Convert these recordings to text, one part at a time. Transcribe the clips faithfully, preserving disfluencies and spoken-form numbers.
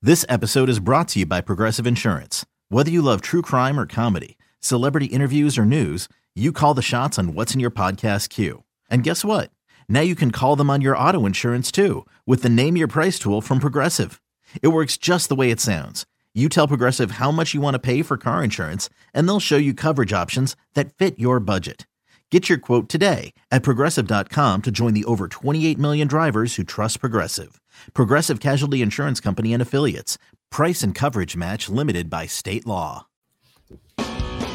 This episode is brought to you by Progressive Insurance. Whether you love true crime or comedy, celebrity interviews or news, you call the shots on what's in your podcast queue. And guess what? Now you can call them on your auto insurance too with the Name Your Price tool from Progressive. It works just the way it sounds. You tell Progressive how much you want to pay for car insurance, and they'll show you coverage options that fit your budget. Get your quote today at progressive dot com to join the over twenty-eight million drivers who trust Progressive. Progressive Casualty Insurance Company and Affiliates. Price and coverage match limited by state law. You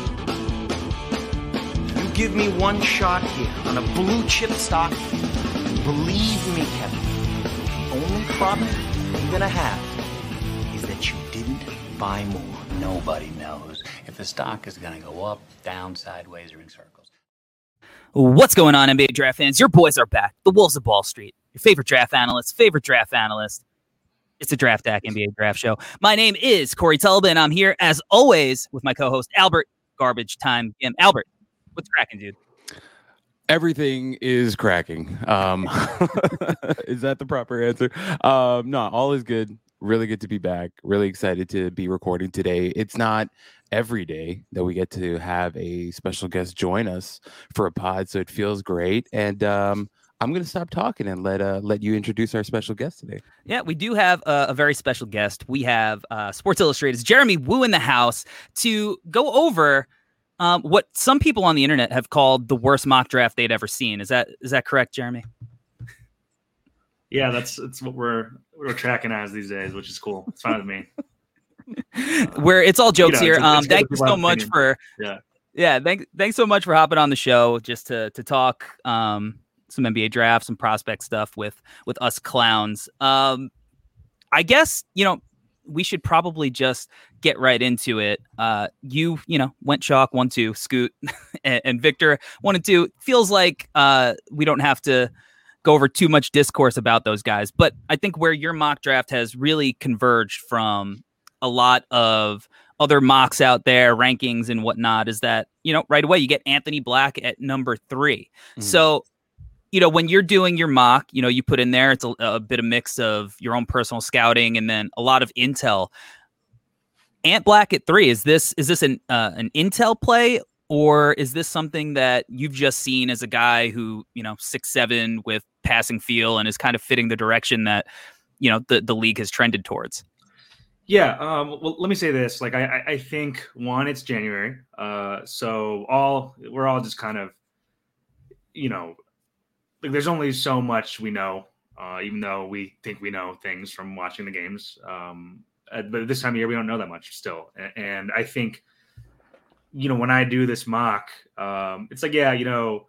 give me one shot here on a blue chip stock. Believe me, Kevin, the only problem you're going to have is that you didn't buy more. Nobody knows if the stock is going to go up, down, sideways, or in circles. What's going on, N B A draft fans? Your boys are back. The Wolves of Wall Street. Your favorite draft analyst, favorite draft analyst. It's the Draft Deck N B A Draft Show. My name is Corey Tulba, and I'm here, as always, with my co-host, Albert Garbage Time. Jim. Albert, what's cracking, dude? Everything is cracking. Um, is that the proper answer? Um, no, all is good. Really good to be back. Really excited to be recording today. It's not every day that we get to have a special guest join us for a pod, so it feels great. And um, I'm going to stop talking and let uh, let you introduce our special guest today. Yeah, we do have a, a very special guest. We have uh, Sports Illustrated's Jeremy Woo in the house to go over um, what some people on the internet have called the worst mock draft they'd ever seen. Is that is that correct, Jeremy? Yeah, that's that's what we're we're tracking as these days, which is cool. It's fine with me. Where it's all jokes you know, here. it's, Um, it's thank you so much opinion. for yeah, yeah. Thank thanks so much for hopping on the show just to to talk um, some N B A draft, some prospect stuff with with us clowns. Um, I guess you know we should probably just get right into it. Uh, you you know went chalk one two Scoot and, and Victor one and two. Feels like uh, we don't have to go over too much discourse about those guys, but I think where your mock draft has really converged from a lot of other mocks out there, rankings and whatnot, is that, you know, right away you get Anthony Black at number three. Mm. So, you know, when you're doing your mock, you know, you put in there, it's a, a bit of mix of your own personal scouting and then a lot of intel. Ant Black at three, is this, is this an, uh, an intel play? Or is this something that you've just seen as a guy who, you know, six seven with passing feel and is kind of fitting the direction that, you know, the, the league has trended towards? Yeah. Um, well, let me say this. Like, I, I think, one, it's January. Uh, so all we're all just kind of, you know, like there's only so much we know, uh, even though we think we know things from watching the games. Um, but this time of year, we don't know that much still. And, and I think, you know, when I do this mock, um, it's like, yeah, you know,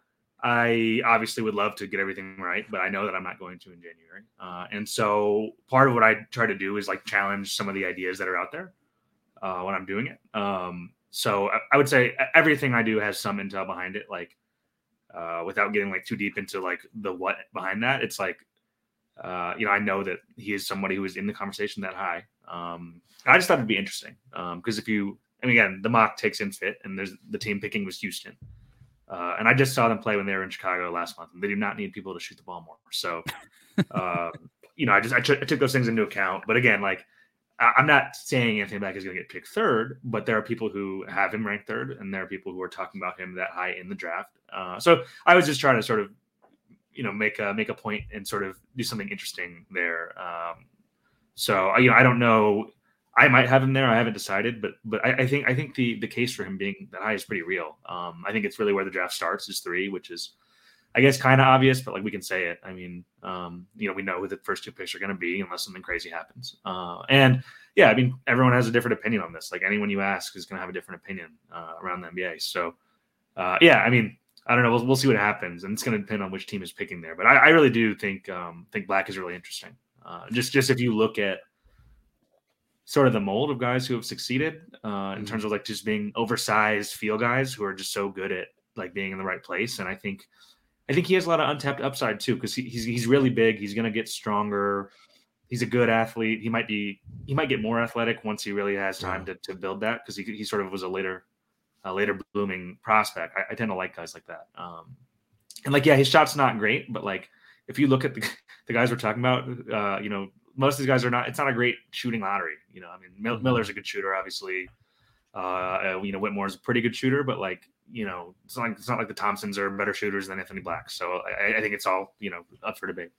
I obviously would love to get everything right, but I know that I'm not going to in January. Uh, and so part of what I try to do is like challenge some of the ideas that are out there uh, when I'm doing it. Um, so I, I would say everything I do has some intel behind it, like uh, without getting like too deep into like the what behind that. It's like, uh, you know, I know that he is somebody who is in the conversation that high. Um, I just thought it'd be interesting because um, if you, I mean, again, the mock takes in fit, and there's the team picking was Houston. Uh, and I just saw them play when they were in Chicago last month, and they do not need people to shoot the ball more. So, uh, you know, I just I, t- I took those things into account. But again, like I- I'm not saying Anthony Black is going to get picked third, but there are people who have him ranked third, and there are people who are talking about him that high in the draft. Uh, so I was just trying to sort of, you know, make a make a point and sort of do something interesting there. Um, so you know, I don't know. I might have him there. I haven't decided, but but I, I think I think the the case for him being that high is pretty real. Um, I think it's really where the draft starts is three, which is, I guess, kind of obvious, but like we can say it. I mean, um, you know, we know who the first two picks are going to be unless something crazy happens. Uh, and yeah, I mean, everyone has a different opinion on this. Like anyone you ask is going to have a different opinion uh, around the N B A. So uh, yeah, I mean, I don't know. We'll we'll see what happens, and it's going to depend on which team is picking there. But I, I really do think um, think Black is really interesting. Uh, just just if you look at sort of the mold of guys who have succeeded uh, in mm-hmm. terms of like just being oversized feel guys who are just so good at like being in the right place. And I think, I think he has a lot of untapped upside too, because he, he's he's really big. He's going to get stronger. He's a good athlete. He might be he might get more athletic once he really has time yeah. to, to build that, because he he sort of was a later a later blooming prospect. I, I tend to like guys like that. Um, and like yeah, his shot's not great, but like if you look at the the guys we're talking about, uh, you know, most of these guys are not. It's not a great shooting lottery. You know, I mean, Mil- Mm-hmm. Miller's a good shooter, obviously. Uh, you know, Whitmore's a pretty good shooter, but like, you know, it's not like it's not like the Thompsons are better shooters than Anthony Black. So I, I think it's all, you know, up for debate.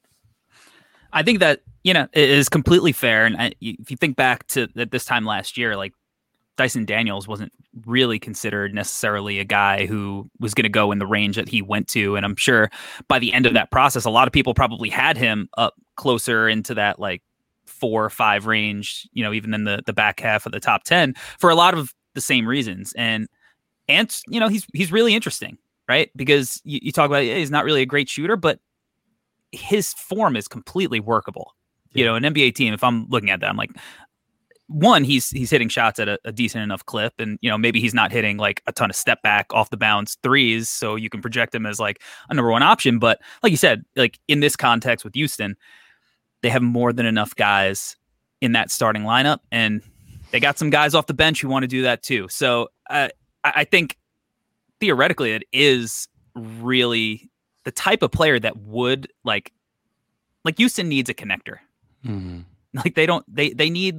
I think that, you know, it is completely fair. And I, if you think back to at this time last year, like Dyson Daniels wasn't really considered necessarily a guy who was going to go in the range that he went to. And I'm sure by the end of that process, a lot of people probably had him up closer into that like four or five range, you know, even in the, the back half of the top ten for a lot of the same reasons. And Ant, you know, he's he's really interesting, right? Because you, you talk about yeah, he's not really a great shooter, but his form is completely workable. Yeah. You know, an N B A team, if I'm looking at that, I'm like, one, he's he's hitting shots at a, a decent enough clip, and you know maybe he's not hitting like a ton of step back off the bounce threes, so you can project him as like a number one option. But like you said, like in this context with Houston, they have more than enough guys in that starting lineup, and they got some guys off the bench who want to do that too. So uh, I, I think theoretically it is really the type of player that would like like Houston needs a connector. Mm-hmm. Like they don't, they, they need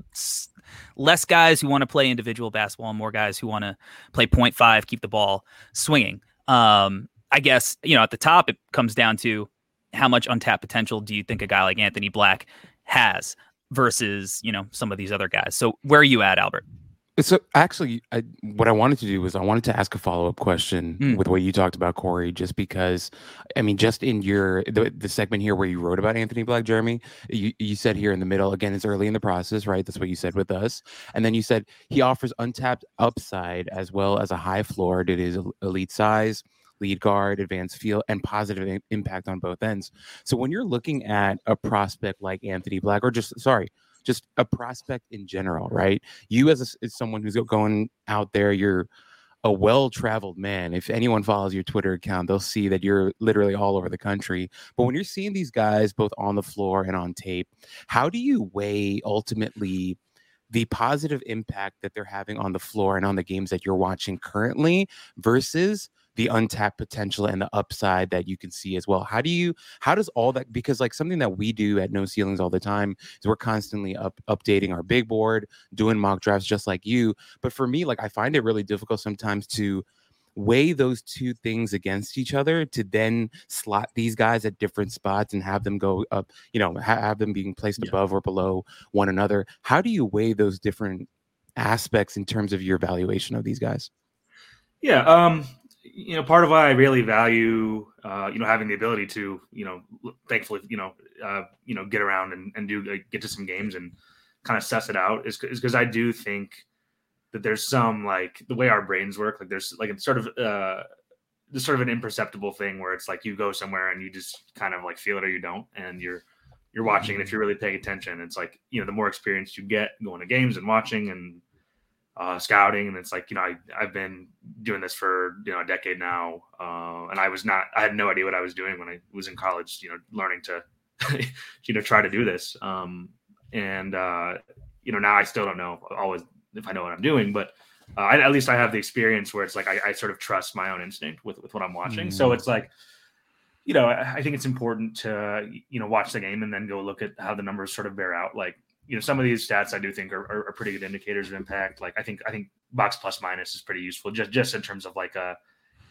less guys who want to play individual basketball and more guys who want to play point five, keep the ball swinging. Um, I guess, you know, at the top, it comes down to how much untapped potential do you think a guy like Anthony Black has versus, you know, some of these other guys. So where are you at, Albert? So actually, I, what I wanted to do was I wanted to ask a follow-up question mm. with what you talked about, Corey, just because, I mean, just in your, the, the segment here where you wrote about Anthony Black, Jeremy, you, you said here in the middle, again, it's early in the process, right? That's what you said with us. And then you said he offers untapped upside as well as a high floor to his elite size, lead guard, advanced feel, and positive in- impact on both ends. So when you're looking at a prospect like Anthony Black, or just, sorry, just a prospect in general, right? You as, a, as someone who's going out there, you're a well-traveled man. If anyone follows your Twitter account, they'll see that you're literally all over the country. But when you're seeing these guys both on the floor and on tape, how do you weigh ultimately the positive impact that they're having on the floor and on the games that you're watching currently versus the untapped potential and the upside that you can see as well? How do you, how does all that, because like something that we do at No Ceilings all the time is we're constantly up updating our big board, doing mock drafts just like you. But for me, like I find it really difficult sometimes to weigh those two things against each other to then slot these guys at different spots and have them go up, you know, ha- have them being placed yeah. above or below one another. How do you weigh those different aspects in terms of your evaluation of these guys? Yeah. Um, you know, part of why I really value, uh, you know, having the ability to, you know, thankfully, you know, uh, you know, get around and, and do uh, get to some games and kind of suss it out is because I do think that there's some like the way our brains work, like there's like it's sort of uh, there's sort of an imperceptible thing where it's like you go somewhere and you just kind of like feel it or you don't, and you're you're watching, and if you're really paying attention, it's like, you know, the more experience you get going to games and watching and uh, scouting, and it's like, you know, I, I've been doing this for, you know, a decade now. Uh, and I was not, I had no idea what I was doing when I was in college, you know, learning to, you know, try to do this. Um, and, uh, you know, now I still don't know always if I know what I'm doing, but uh, I, at least I have the experience where it's like, I, I sort of trust my own instinct with, with what I'm watching. Mm. So it's like, you know, I, I think it's important to, you know, watch the game and then go look at how the numbers sort of bear out. Like, you know, some of these stats I do think are, are, are pretty good indicators of impact. Like I think I think box plus minus is pretty useful just, just in terms of like a,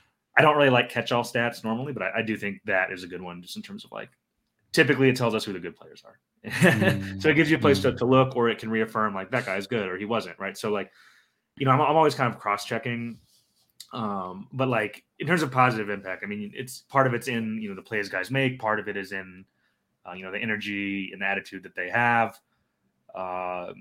I don't really like catch-all stats normally, but I, I do think that is a good one just in terms of like, typically it tells us who the good players are. Mm. So it gives you a place mm. to, to look, or it can reaffirm like that guy's good or he wasn't, right? So like, you know, I'm, I'm always kind of cross-checking. Um, but like in terms of positive impact, I mean, it's part of it's in, you know, the plays guys make, part of it is in, uh, you know, the energy and the attitude that they have. Uh,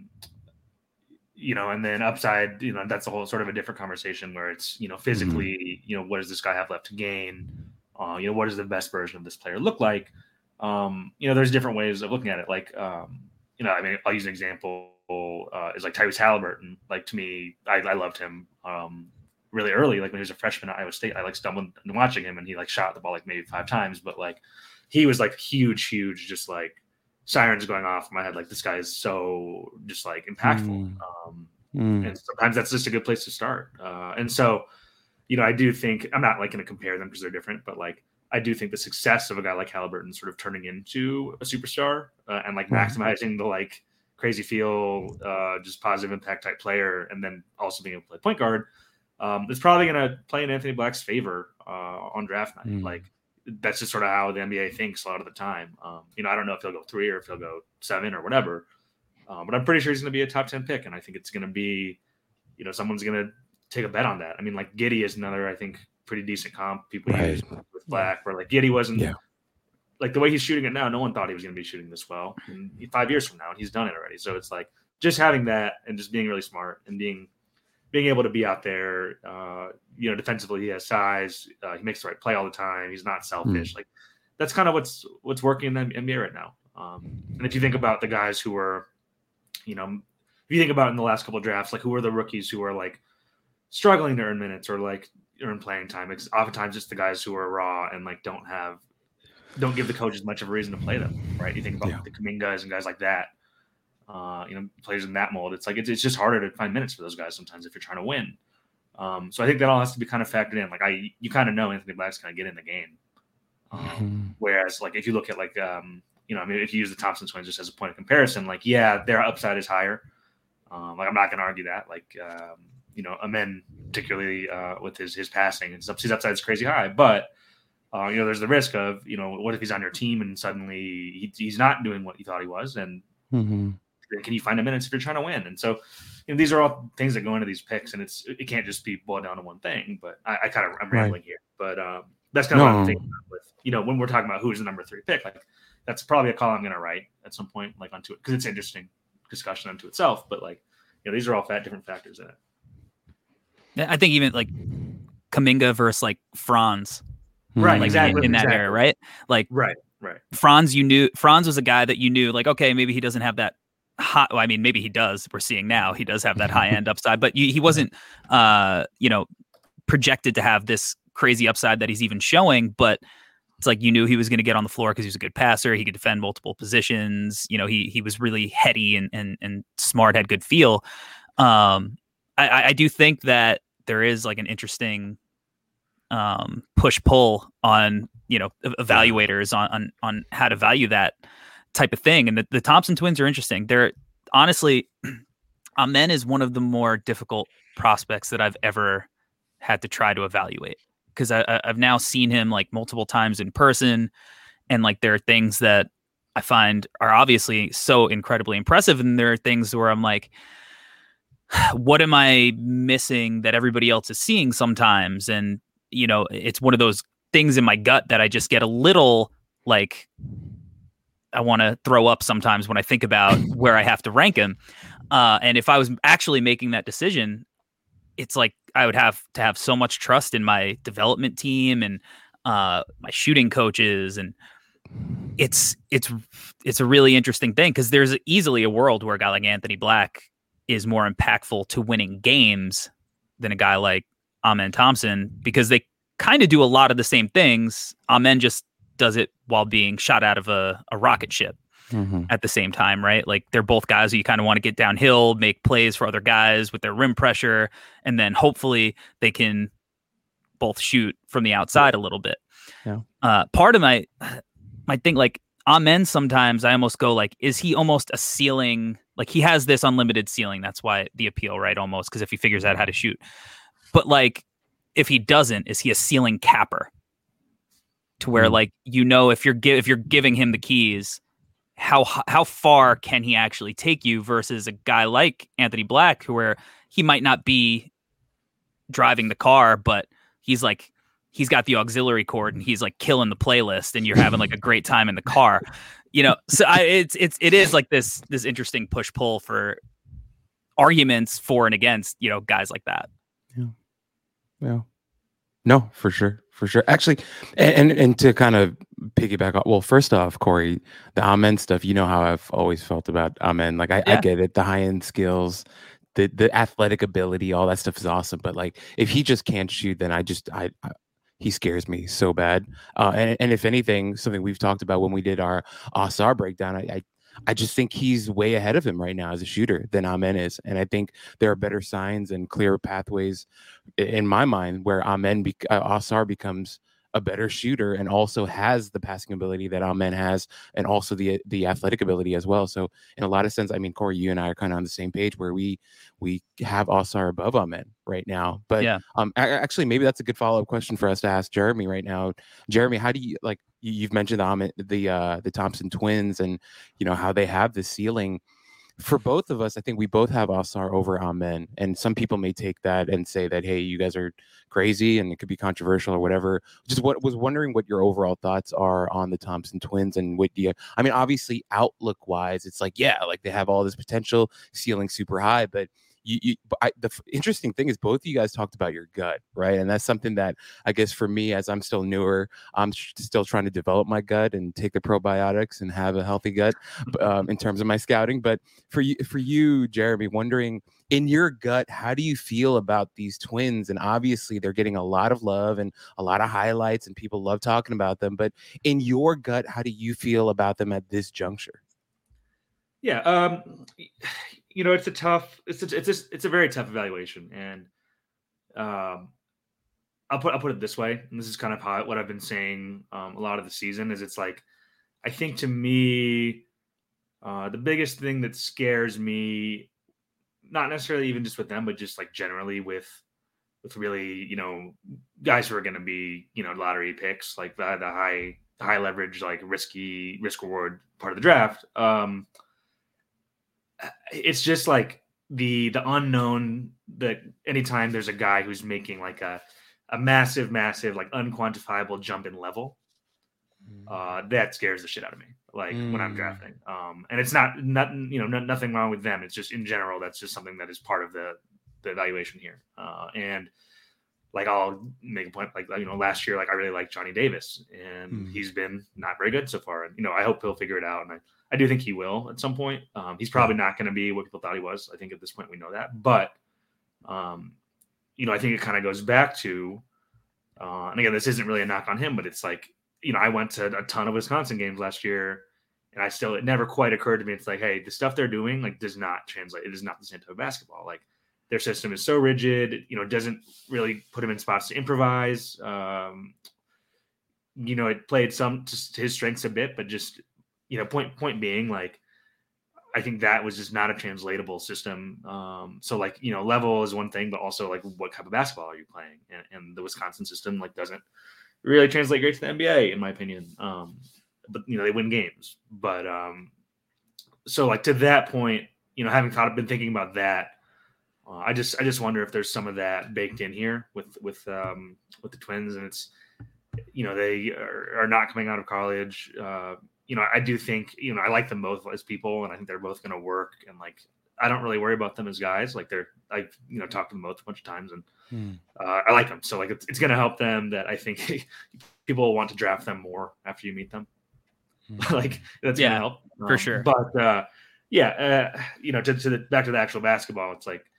you know, and then upside, you know, that's a whole sort of a different conversation where it's, you know, physically, mm-hmm. you know, what does this guy have left to gain? Uh, you know, what does the best version of this player look like? Um, you know, there's different ways of looking at it. Like, um, you know, I mean, I'll use an example uh, is like Tyrese Halliburton. Like to me, I, I loved him um, really early. Like when he was a freshman at Iowa State, I like stumbled and watching him, and he like shot the ball like maybe five times, but like he was like huge, huge, just like sirens going off in my head. Like this guy is so just like impactful. Mm. Um, mm. And sometimes that's just a good place to start. Uh, and so, you know, I do think I'm not like going to compare them because they're different, but like I do think the success of a guy like Halliburton sort of turning into a superstar uh, and like Mhm. maximizing the like crazy feel, uh, just positive impact type player, and then also being able to play point guard, um, it's probably going to play in Anthony Black's favor uh, on draft night. Mm. Like that's just sort of how the N B A thinks a lot of the time. Um, you know, I don't know if he'll go three or if he'll go seven or whatever, um, but I'm pretty sure he's going to be a top ten pick, and I think it's going to be, you know, someone's going to take a bet on that. I mean, like Giddey is another, I think, pretty decent comp people Right. use with Black, where like Giddey wasn't Yeah. like the way he's shooting it now. No one thought he was going to be shooting this well in five years from now, and he's done it already. So it's like just having that and just being really smart and being being able to be out there. Uh, you know, defensively, he has size. Uh, he makes the right play all the time. He's not selfish. Mm. Like that's kind of what's what's working in the N B A right now. Um, and if you think about the guys who were, you know, if you think about in the last couple of drafts, like who are the rookies who are like struggling to earn minutes or like earn playing time? It's oftentimes it's the guys who are raw and like don't have, don't give the coaches much of a reason to play them, right? You think about yeah. the Kumingas and guys like that, uh, you know, players in that mold. It's like it's, it's just harder to find minutes for those guys sometimes if you're trying to win. Um, so I think that all has to be kind of factored in. Like I, you kind of know Anthony Black's going to get in the game. Um, mm-hmm. Whereas like if you look at like, um, you know, I mean, if you use the Thompson twins just as a point of comparison, like yeah, their upside is higher. Um, like I'm not going to argue that. Like um, you know, Amen particularly uh, with his his passing, his upside is crazy high, but. Uh, you know, there's the risk of, you know, what if he's on your team and suddenly he, he's not doing what you thought he was, and mm-hmm. then can you find a minutes if you're trying to win? And so, you know, these are all things that go into these picks, and it's it can't just be boiled down to one thing. But I, I kind of I'm rambling right. here, but um, that's kind of no. what I'm thinking about with, you know, when we're talking about who's the number three pick, like that's probably a call I'm going to write at some point, like onto it, because it's an interesting discussion unto itself. But like, you know, these are all fat different factors in it. Yeah, I think even like Kuminga versus like Franz. Right, like exactly. In, in that exactly. era, right? Like, right, right. Franz, you knew Franz was a guy that you knew, like, okay, maybe he doesn't have that high. Well, I mean, maybe he does. We're seeing now he does have that high end upside, but you, he wasn't, uh, you know, projected to have this crazy upside that he's even showing. But it's like you knew he was going to get on the floor because he was a good passer. He could defend multiple positions. You know, he he was really heady and and and smart, had good feel. Um, I, I do think that there is like an interesting. Um, push pull on, you know, evaluators on, on, on how to value that type of thing. And the, the Thompson twins are interesting. They're honestly, Amen is one of the more difficult prospects that I've ever had to try to evaluate. Cause I, I, I've now seen him like multiple times in person. And like, there are things that I find are obviously so incredibly impressive. And there are things where I'm like, what am I missing that everybody else is seeing sometimes? And, you know, it's one of those things in my gut that I just get a little like I want to throw up sometimes when I think about where I have to rank him. Uh, and if I was actually making that decision, it's like I would have to have so much trust in my development team and uh, my shooting coaches. And it's it's it's a really interesting thing because there's easily a world where a guy like Anthony Black is more impactful to winning games than a guy like Amen Thompson, because they kind of do a lot of the same things. Amen just does it while being shot out of a, a rocket ship mm-hmm. at the same time, right? Like they're both guys who you kind of want to get downhill, make plays for other guys with their rim pressure, and then hopefully they can both shoot from the outside a little bit. Yeah. Uh, part of my my thing, like Amen, sometimes I almost go like, is he almost a ceiling? Like he has this unlimited ceiling. That's why the appeal, right? Almost, because if he figures out how to shoot. But like, if he doesn't, is he a ceiling capper? To where, mm. like, you know, if you're gi- if you're giving him the keys, how how far can he actually take you? Versus a guy like Anthony Black, where he might not be driving the car, but he's like he's got the auxiliary cord and he's like killing the playlist, and you're having like a great time in the car. You know, so I, it's it's it is like this this interesting push pull for arguments for and against, you know, guys like that. Yeah. Yeah. No, for sure. For sure. Actually, and, and and to kind of piggyback off, well, first off, Corey, the Amen stuff, you know how I've always felt about Amen. Like, I, yeah. I get it. The high end skills, the the athletic ability, all that stuff is awesome. But like, if he just can't shoot, then I just, I, I he scares me so bad. Uh, and, and if anything, something we've talked about when we did our Asar breakdown, I, I I just think he's way ahead of him right now as a shooter than Amen is. And I think there are better signs and clearer pathways in my mind where Amen, be- uh, Asar becomes a better shooter and also has the passing ability that Amen has, and also the the athletic ability as well. So in a lot of sense, I mean, Corey, you and I are kind of on the same page where we we have Ausar above Amen right now. But yeah, um, a- actually, maybe that's a good follow up question for us to ask Jeremy right now. Jeremy, how do you like? You, you've mentioned the Amen, the uh, the Thompson twins, and you know how they have the ceiling. For both of us, I think we both have Ausar over Amen. And some people may take that and say that, hey, you guys are crazy and it could be controversial or whatever. Just what was wondering what your overall thoughts are on the Thompson twins and what do you, I mean, obviously outlook wise, it's like, yeah, like they have all this potential, ceiling super high, but you, you I, the f- interesting thing is both of you guys talked about your gut, right? And that's something that I guess for me, as I'm still newer, I'm sh- still trying to develop my gut and take the probiotics and have a healthy gut um, in terms of my scouting. But for you, for you, Jeremy, wondering in your gut, how do you feel about these twins? And obviously they're getting a lot of love and a lot of highlights and people love talking about them. But in your gut, how do you feel about them at this juncture? Yeah. Um, you know, it's a tough, it's a, it's a, it's a very tough evaluation. And um, I'll put, I'll put it this way. And this is kind of how, what I've been saying um, a lot of the season is it's like, I think to me, uh, the biggest thing that scares me, not necessarily even just with them, but just like generally with, with really, you know, guys who are going to be, you know, lottery picks, like the, the high, the high leverage, like risky risk reward part of the draft. Um, it's just like the, the unknown that anytime there's a guy who's making like a, a massive, massive, like unquantifiable jump in level, uh, that scares the shit out of me. Like mm. when I'm drafting, um, and it's not nothing, you know, no, nothing wrong with them. It's just in general, that's just something that is part of the, the evaluation here. Uh, and like, I'll make a point, like, you know, last year, like I really liked Johnny Davis and mm. he's been not very good so far. And, you know, I hope he'll figure it out. And I, I do think he will at some point. Um, he's probably not going to be what people thought he was. I think at this point we know that, but um, you know, I think it kind of goes back to, uh, and again, this isn't really a knock on him, but it's like, you know, I went to a ton of Wisconsin games last year and I still, it never quite occurred to me. It's like, hey, the stuff they're doing, like, does not translate. It is not the same type of basketball. Like, their system is so rigid, you know, doesn't really put him in spots to improvise. Um, you know, it played some just his strengths a bit, but just, you know, point, point being, like, I think that was just not a translatable system. Um, so like, you know, level is one thing, but also like what type of basketball are you playing? And, and the Wisconsin system, like, doesn't really translate great to the N B A, in my opinion. Um, but, you know, they win games. But um, so like to that point, you know, having thought, been thinking about that, uh, I just I just wonder if there's some of that baked in here with with um, with the Twins, and it's, you know, they are, are not coming out of college. Uh, you know, I do think, you know, I like them both as people, and I think they're both going to work. And like, I don't really worry about them as guys. Like they're, I've, you know, talked to them both a bunch of times, and hmm. uh, I like them. So like, it's, it's going to help them that I think people will want to draft them more after you meet them. Hmm. Like that's yeah, going to help for um, sure. But uh, yeah, uh, you know, to, to the, back to the actual basketball, it's like,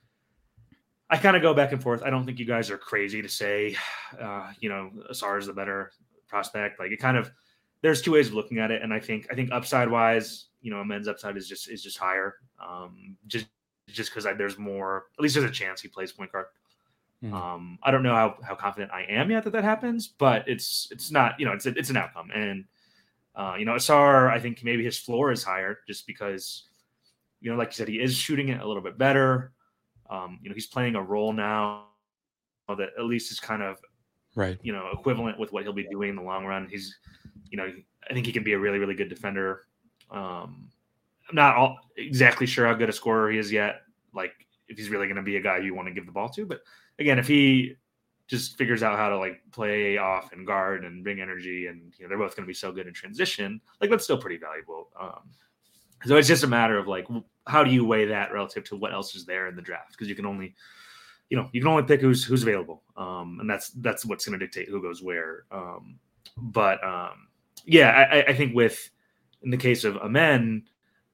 I kind of go back and forth. I don't think you guys are crazy to say, uh, you know, Ausar is the better prospect. Like it kind of, there's two ways of looking at it. And I think, I think upside wise, you know, a men's upside is just, is just higher. Um, just, just cause I, there's more, at least there's a chance he plays point guard. Mm. Um, I don't know how, how confident I am yet that that happens, but it's, it's not, you know, it's, it's an outcome. And, uh, you know, Ausar, I think maybe his floor is higher just because, you know, like you said, he is shooting it a little bit better. Um, you know, he's playing a role now that at least is kind of, right, you know, equivalent with what he'll be doing in the long run. He's, you know, I think he can be a really, really good defender. Um, I'm not all exactly sure how good a scorer he is yet. Like if he's really going to be a guy you want to give the ball to, but again, if he just figures out how to like play off and guard and bring energy, and you know, they're both going to be so good in transition, like that's still pretty valuable. Um, so it's just a matter of like, how do you weigh that relative to what else is there in the draft? Because you can only, you know, you can only pick who's who's available, um, and that's that's what's going to dictate who goes where. Um, but um, yeah, I, I think with in the case of Amen,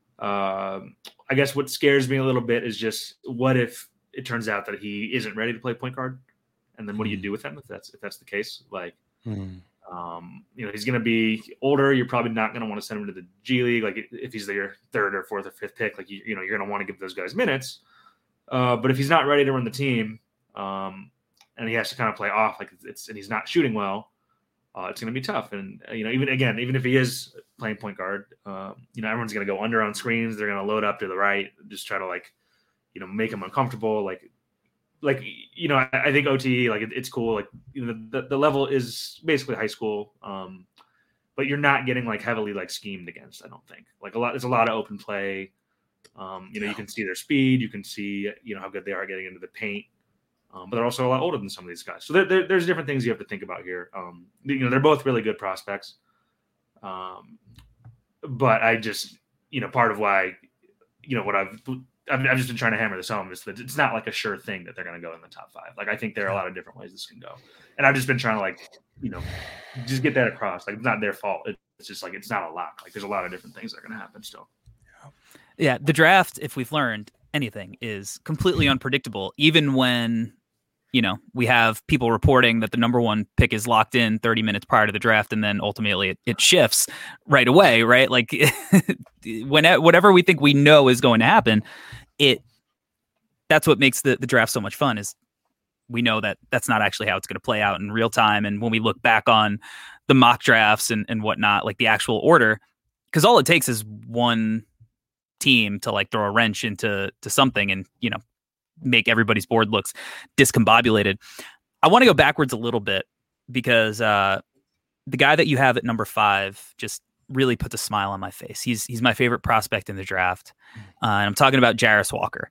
uh, I guess what scares me a little bit is just what if it turns out that he isn't ready to play point guard, and then what mm. do you do with him if that's if that's the case? Like, mm. um, you know, he's going to be older. You're probably not going to want to send him to the G League. Like if he's your third or fourth or fifth pick, like you, you know, you're going to want to give those guys minutes. Uh, but if he's not ready to run the team, um, and he has to kind of play off, like it's, and he's not shooting well, uh, it's going to be tough. And, uh, you know, even again, even if he is playing point guard, uh, you know, everyone's going to go under on screens. They're going to load up to the right, just try to like, you know, make him uncomfortable. Like, like, you know, I, I think O T E, like it, it's cool. Like, you know, the, the level is basically high school. Um, but you're not getting like heavily like schemed against. I don't think like a lot, there's a lot of open play. Um, you know, you can see their speed, you can see, you know, how good they are getting into the paint. Um, but they're also a lot older than some of these guys. So there, there, there's different things you have to think about here. Um, you know, they're both really good prospects. Um, but I just, you know, part of why, you know, what I've, I've, I've just been trying to hammer this home is that it's not like a sure thing that they're going to go in the top five. Like, I think there are a lot of different ways this can go. And I've just been trying to like, you know, just get that across. Like, it's not their fault. It's just like, it's not a lock. Like, there's a lot of different things that are going to happen still. Yeah. The draft, if we've learned anything, is completely unpredictable. Even when, you know, we have people reporting that the number one pick is locked in thirty minutes prior to the draft, and then ultimately it, it shifts right away, right? Like, when whatever we think we know is going to happen, it that's what makes the, the draft so much fun, is we know that that's not actually how it's going to play out in real time. And when we look back on the mock drafts and, and whatnot, like the actual order, because all it takes is one team to like throw a wrench into to something and, you know, make everybody's board looks discombobulated. I want to go backwards a little bit because uh, the guy that you have at number five just really puts a smile on my face. He's he's my favorite prospect in the draft. Uh, and I'm talking about Jarace Walker.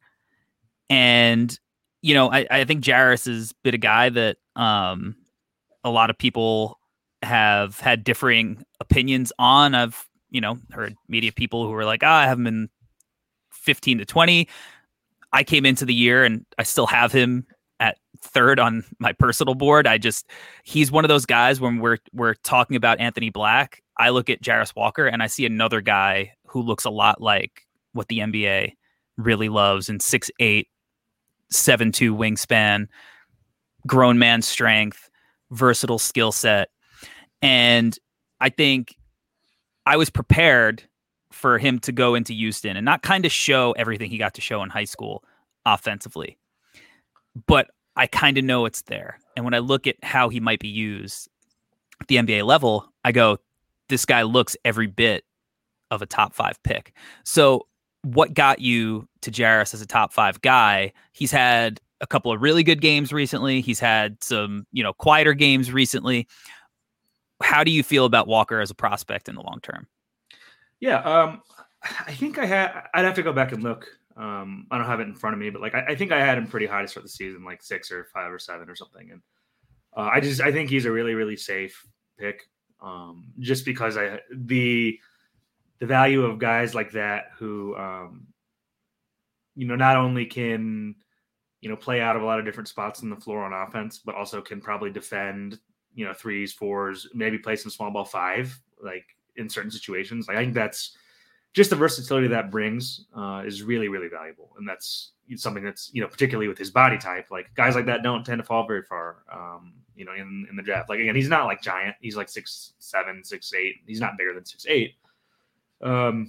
And, you know, I, I think Jarace has been a guy that um, a lot of people have had differing opinions on. I've, you know, heard media people who were like, ah, I have him in fifteen to twenty. I came into the year and I still have him at third on my personal board. I just, he's one of those guys when we're, we're talking about Anthony Black, I look at Jarace Walker and I see another guy who looks a lot like what the N B A really loves, in six eight, seven two wingspan, grown man strength, versatile skill set. And I think I was prepared for him to go into Houston and not kind of show everything he got to show in high school offensively, but I kind of know it's there. And when I look at how he might be used at the N B A level, I go, this guy looks every bit of a top five pick. So what got you to Jarace as a top five guy? He's had a couple of really good games recently. He's had some, you know, quieter games recently. How do you feel about Walker as a prospect in the long term? Yeah, um, I think I had. I'd have to go back and look. Um, I don't have it in front of me, but like I, I think I had him pretty high to start the season, like six or five or seven or something. And uh, I just I think he's a really really safe pick, um, just because I the the value of guys like that who, um, you know, not only can, you know, play out of a lot of different spots in the floor on offense, but also can probably defend, you know, threes, fours, maybe play some small ball five, like in certain situations. Like, I think that's just the versatility that brings uh, is really, really valuable. And that's something that's, you know, particularly with his body type, like guys like that don't tend to fall very far, um, you know, in, in the draft. Like, again, he's not like giant. He's like six, seven, six, eight. He's not bigger than six, eight. Um,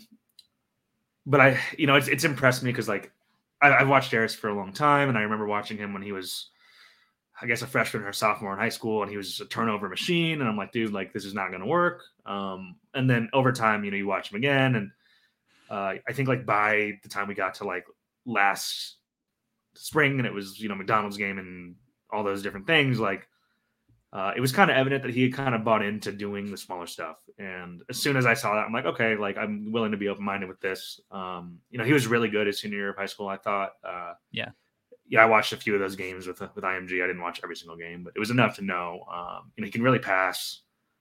but I, you know, it's, it's impressed me because like I, I've watched Jarace for a long time. And I remember watching him when he was, I guess, a freshman or sophomore in high school, and he was a turnover machine. And I'm like, dude, like, this is not going to work. Um, and then over time, you know, you watch him again. And uh, I think like by the time we got to like last spring and it was, you know, McDonald's game and all those different things, like uh, it was kind of evident that he had kind of bought into doing the smaller stuff. And as soon as I saw that, I'm like, okay, like I'm willing to be open-minded with this. Um, you know, he was really good his senior year of high school, I thought. Uh, yeah. Yeah, I watched a few of those games with with I M G. I didn't watch every single game, but it was enough to know. Um, you know, he can really pass.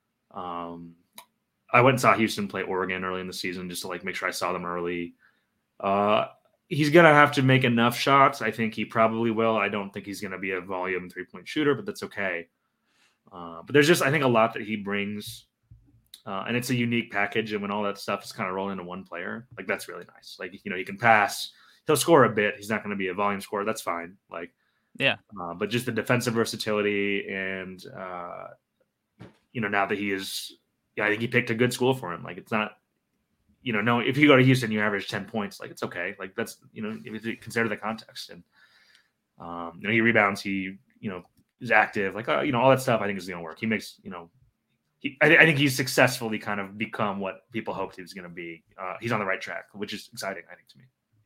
Um, I went and saw Houston play Oregon early in the season just to like make sure I saw them early. Uh, he's gonna have to make enough shots. I think he probably will. I don't think he's gonna be a volume three point shooter, but that's okay. Uh, but there's just I think a lot that he brings, uh, and it's a unique package. And when all that stuff is kind of rolled into one player, like that's really nice. Like, you know, he can pass. He'll score a bit. He's not going to be a volume scorer. That's fine. Like, yeah. Uh, but just the defensive versatility and, uh, you know, now that he is, yeah, I think he picked a good school for him. Like, it's not, you know, no, if you go to Houston, you average ten points. Like, it's okay. Like, that's, you know, if you consider the context. And, um, you know, he rebounds, he, you know, is active. Like, uh, you know, all that stuff I think is going to work. He makes, you know, he, I, I think he's successfully kind of become what people hoped he was going to be. Uh, he's on the right track, which is exciting, I think, to me.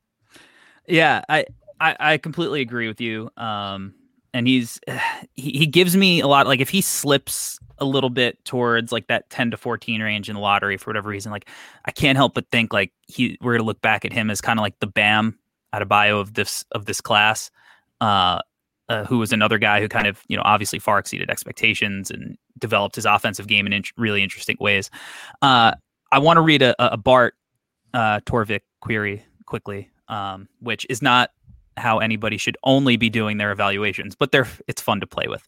Yeah, I, I, I completely agree with you. Um, and he's he, he gives me a lot. Like if he slips a little bit towards like that ten to fourteen range in the lottery for whatever reason, like I can't help but think like he we're gonna look back at him as kind of like the Bam Adebayo of this of this class, uh, uh, who was another guy who kind of you know obviously far exceeded expectations and developed his offensive game in in- really interesting ways. Uh, I want to read a, a Bart uh, Torvik query quickly, um, which is not how anybody should only be doing their evaluations, but they're it's fun to play with.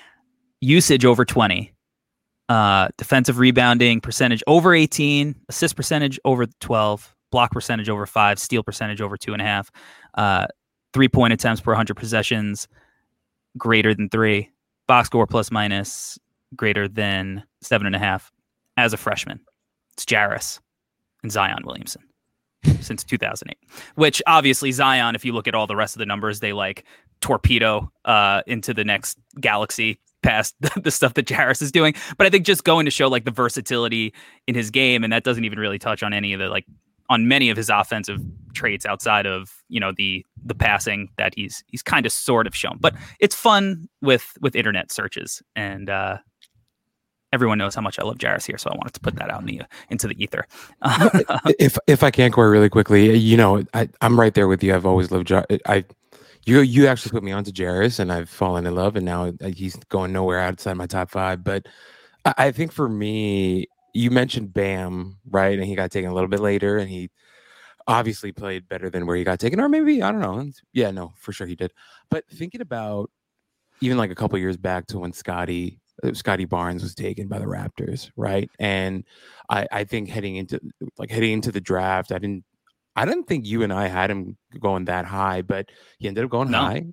Usage over twenty, uh, defensive rebounding percentage over eighteen, assist percentage over twelve, block percentage over five, steal percentage over two and a half, uh, three point attempts per one hundred possessions greater than three, box score plus minus greater than seven and a half as a freshman. It's Jarris and Zion Williamson since two thousand eight, which obviously Zion, if you look at all the rest of the numbers, they like torpedo uh, into the next galaxy past the, the stuff that Jarris is doing. But I think just going to show like the versatility in his game, and that doesn't even really touch on any of the like on many of his offensive traits outside of, you know, the the passing that he's he's kind of sort of shown. But it's fun with with internet searches, and uh, everyone knows how much I love Jarris here, so I wanted to put that out in the, into the ether. if if I can, Corey, really quickly, you know, I, I'm right there with you. I've always loved Jar- I. You you actually put me onto Jarris, and I've fallen in love, and now he's going nowhere outside my top five. But I, I think for me, you mentioned Bam, right? And he got taken a little bit later, and he obviously played better than where he got taken, or maybe, I don't know. Yeah, no, for sure he did. But thinking about even like a couple years back to when Scotty Scotty Barnes was taken by the Raptors, right? And I, I think heading into like heading into the draft, I didn't I didn't think you and I had him going that high, but he ended up going No. high.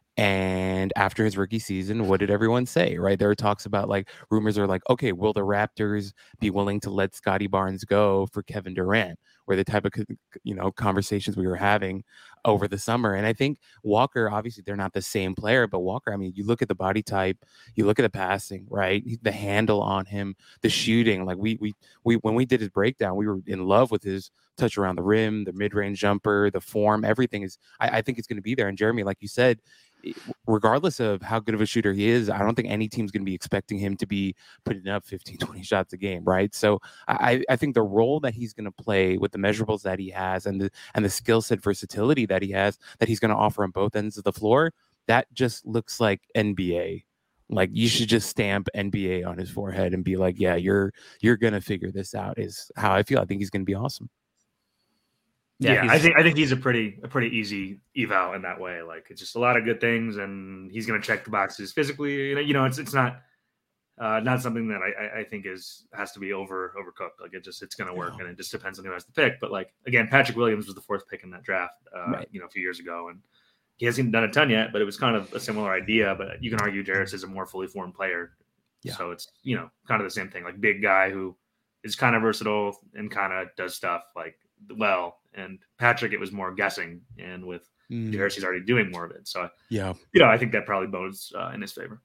And after his rookie season, what did everyone say, right? There were talks about like rumors are like, okay, will the Raptors be willing to let Scotty Barnes go for Kevin Durant? Were the type of, you know, conversations we were having over the summer. And I think Walker, obviously they're not the same player, but Walker, I mean, you look at the body type, you look at the passing, right? The handle on him, the shooting, like we, we, we, when we did his breakdown, we were in love with his touch around the rim, the mid-range jumper, the form, everything is, I, I think it's going to be there. And Jeremy, like you said, regardless of how good of a shooter he is, I don't think any team's going to be expecting him to be putting up fifteen, twenty shots a game, right? So I, I think the role that he's going to play with the measurables that he has and the and the skill set versatility that he has, that he's going to offer on both ends of the floor, that just looks like N B A. Like you should just stamp N B A on his forehead and be like, yeah, you're you're going to figure this out, is how I feel. I think he's going to be awesome. Yeah, yeah I think I think he's a pretty a pretty easy eval in that way. Like it's just a lot of good things, and he's going to check the boxes physically. You know, you know, it's it's not uh, not something that I, I think is has to be over overcooked. Like it just it's going to work, no. And it just depends on who has the pick. But like again, Patrick Williams was the fourth pick in that draft, uh, right. you know, a few years ago, and he hasn't done a ton yet. But it was kind of a similar idea. But you can argue Jarris is a more fully formed player, yeah. So it's you know kind of the same thing. Like big guy who is kind of versatile and kind of does stuff like well. And Patrick, it was more guessing, and with mm. Jarris, he's already doing more of it. So, yeah, you know, I think that probably bodes uh, in his favor.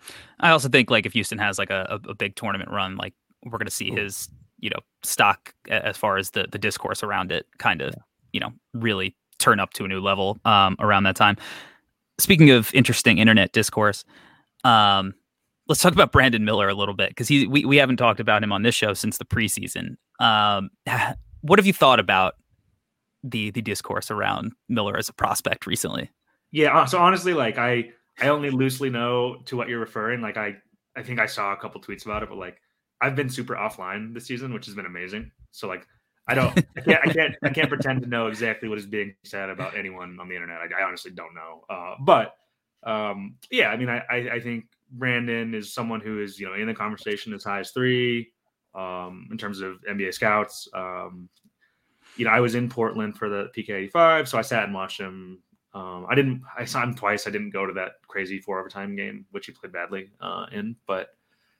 I also think, like, if Houston has like a, a big tournament run, like we're going to see Ooh. his, you know, stock as far as the the discourse around it, kind of, yeah. you know, really turn up to a new level um, around that time. Speaking of interesting internet discourse, um, let's talk about Brandon Miller a little bit because he we we haven't talked about him on this show since the preseason. Um, what have you thought about the the discourse around Miller as a prospect recently? Yeah, so honestly, like I I only loosely know to what you're referring. Like I I think I saw a couple tweets about it, but like I've been super offline this season, which has been amazing. So like I don't I can't I can't I can't pretend to know exactly what is being said about anyone on the internet. I, I honestly don't know. Uh, but um, yeah, I mean I, I I think Brandon is someone who is you know in the conversation as high as three um, in terms of N B A scouts. Um, You know, I was in Portland for the P K eighty-five, so I sat and watched him. Um, I didn't. I saw him twice. I didn't go to that crazy four overtime game, which he played badly uh, in. But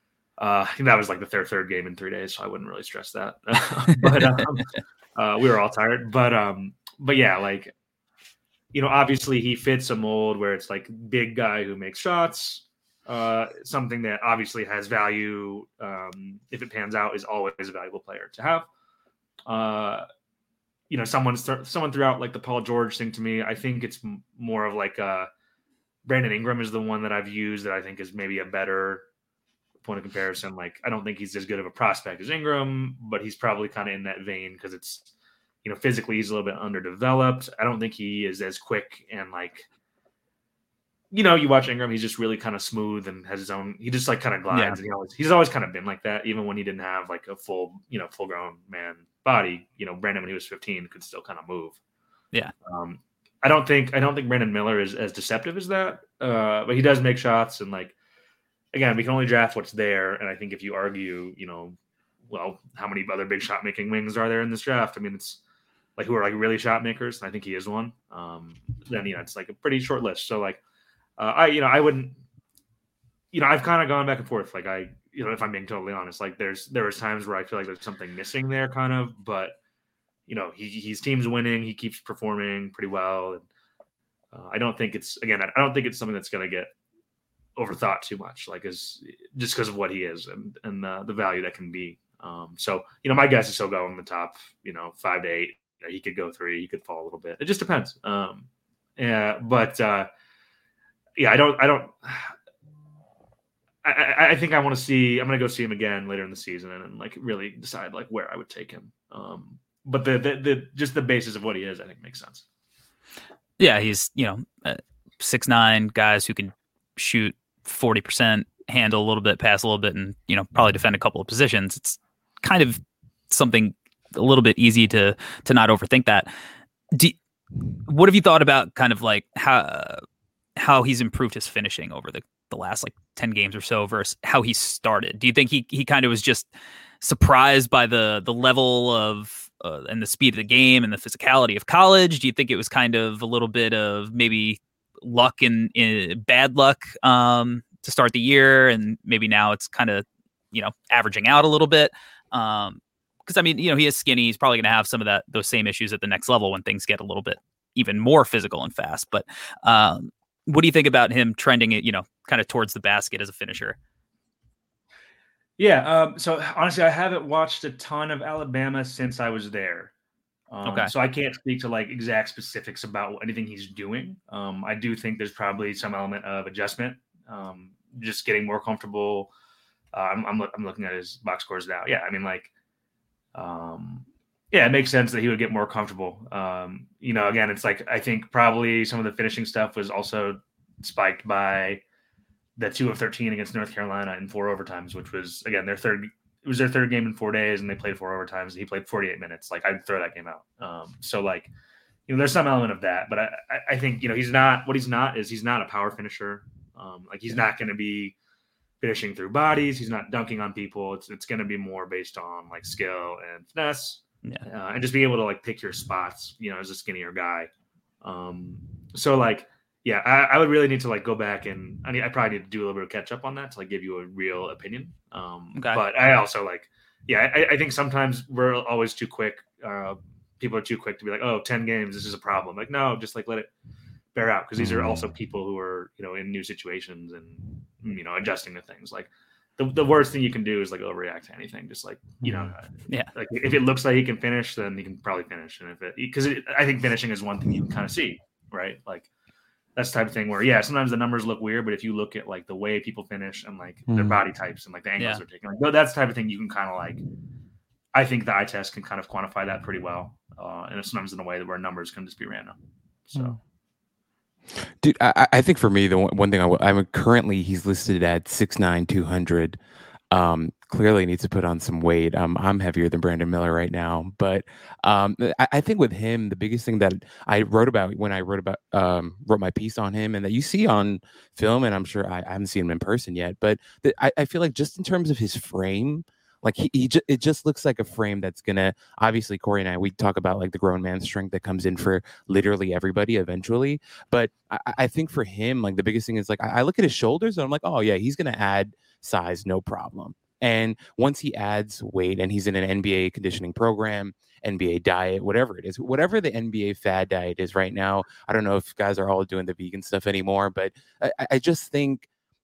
uh, I think that was like the third third game in three days, so I wouldn't really stress that. but um, uh, we were all tired. But um, but yeah, like you know, obviously he fits a mold where it's like big guy who makes shots, Uh, something that obviously has value. Um, if it pans out, is always a valuable player to have. Uh, you know, someone someone threw out like the Paul George thing to me. I think it's m- more of like uh, Brandon Ingram is the one that I've used that I think is maybe a better point of comparison. Like, I don't think he's as good of a prospect as Ingram, but he's probably kind of in that vein because it's, you know, physically he's a little bit underdeveloped. I don't think he is as quick and like, you know, you watch Ingram, he's just really kind of smooth and has his own, he just like kind of glides. Yeah. And he always, he's always kind of been like that, even when he didn't have like a full, you know, full grown man body. You know, Brandon, when he was fifteen, could still kind of move. Yeah. Um, I don't think, I don't think Brandon Miller is as deceptive as that, uh, but he does make shots. And like, again, we can only draft what's there. And I think if you argue, you know, well, how many other big shot making wings are there in this draft? I mean, it's like, who are like really shot makers? And I think he is one. Um, then, you know, it's like a pretty short list. So like, Uh, I, you know, I wouldn't, you know, I've kind of gone back and forth. Like I, you know, if I'm being totally honest, like there's, there was times where I feel like there's something missing there kind of, but you know, he, he's team's winning. He keeps performing pretty well. And uh, I don't think it's, again, I don't think it's something that's going to get overthought too much, like is just because of what he is and, and uh, the value that can be. Um, so, you know, my guess is he'll go in the top, you know, five to eight. He could go three, he could fall a little bit. It just depends. Um, yeah, but, uh, Yeah, I don't. I don't. I, I think I want to see. I'm going to go see him again later in the season and, and like really decide like where I would take him. Um, but the, the the just the basis of what he is, I think, makes sense. Yeah, he's you know uh, six nine guys who can shoot forty percent, handle a little bit, pass a little bit, and you know probably defend a couple of positions. It's kind of something a little bit easy to to not overthink that. Do, what have you thought about kind of like how? Uh, how he's improved his finishing over the, the last like ten games or so versus how he started? Do you think he, he kind of was just surprised by the, the level of, uh, and the speed of the game and the physicality of college? Do you think it was kind of a little bit of maybe luck and in bad luck um, to start the year? And maybe now it's kind of, you know, averaging out a little bit. Um, cause I mean, you know, he is skinny. He's probably going to have some of that, those same issues at the next level when things get a little bit even more physical and fast. But, um, what do you think about him trending it, you know, kind of towards the basket as a finisher? Yeah. Um, so honestly, I haven't watched a ton of Alabama since I was there. Um, Okay. So I can't speak to like exact specifics about anything he's doing. Um, I do think there's probably some element of adjustment, um, just getting more comfortable. Uh, I'm, I'm, I'm looking at his box scores now. Yeah. I mean, like, um, yeah, it makes sense that he would get more comfortable. Um, you know, again, it's like, I think probably some of the finishing stuff was also spiked by the two of thirteen against North Carolina in four overtimes, which was, again, their third, it was their third game in four days and they played four overtimes. He played forty-eight minutes. Like I'd throw that game out. Um, so like, you know, there's some element of that, but I, I think, you know, he's not, what he's not is he's not a power finisher. Um, like he's not going to be finishing through bodies. He's not dunking on people. It's, it's going to be more based on like skill and finesse. Yeah. Uh, and just being able to like pick your spots, you know, as a skinnier guy. Um, so like, yeah, I, I would really need to like go back and I need, I probably need to do a little bit of catch up on that to like give you a real opinion. Um, Okay. But I also like, yeah, I, I think sometimes we're always too quick. Uh, people are too quick to be like, oh, ten games, this is a problem. Like, no, just like let it bear out. Cause these are also people who are, you know, in new situations and, you know, adjusting to things. Like the, the worst thing you can do is like overreact to anything. Just like, you know, Yeah. like if it looks like he can finish, then he can probably finish. And if it, because I think finishing is one thing you can kind of see, right? Like that's the type of thing where, yeah, sometimes the numbers look weird, but if you look at like the way people finish and like their body types and like the angles Yeah. they're taking, like that's the type of thing you can kind of like, I think the eye test can kind of quantify that pretty well. Uh, and it's sometimes in a way that where numbers can just be random. So. Dude, I, I think for me, the one, one thing I w- I'm currently, he's listed at six nine, two hundred. Um, clearly needs to put on some weight. Um, I'm heavier than Brandon Miller right now, but um, I, I think with him, the biggest thing that I wrote about when I wrote about um, wrote my piece on him, and that you see on film, and I'm sure I, I haven't seen him in person yet, but the, I, I feel like just in terms of his frame, like he, he ju- it just looks like a frame that's gonna, obviously Corey and I, we talk about like the grown man strength that comes in for literally everybody eventually. But I, I think for him, like the biggest thing is like, I, I look at his shoulders and I'm like, oh yeah, he's gonna add size, no problem. And once he adds weight and he's in an N B A conditioning program, N B A diet, whatever it is, whatever the N B A fad diet is right now, I don't know if guys are all doing the vegan stuff anymore, but I, I just think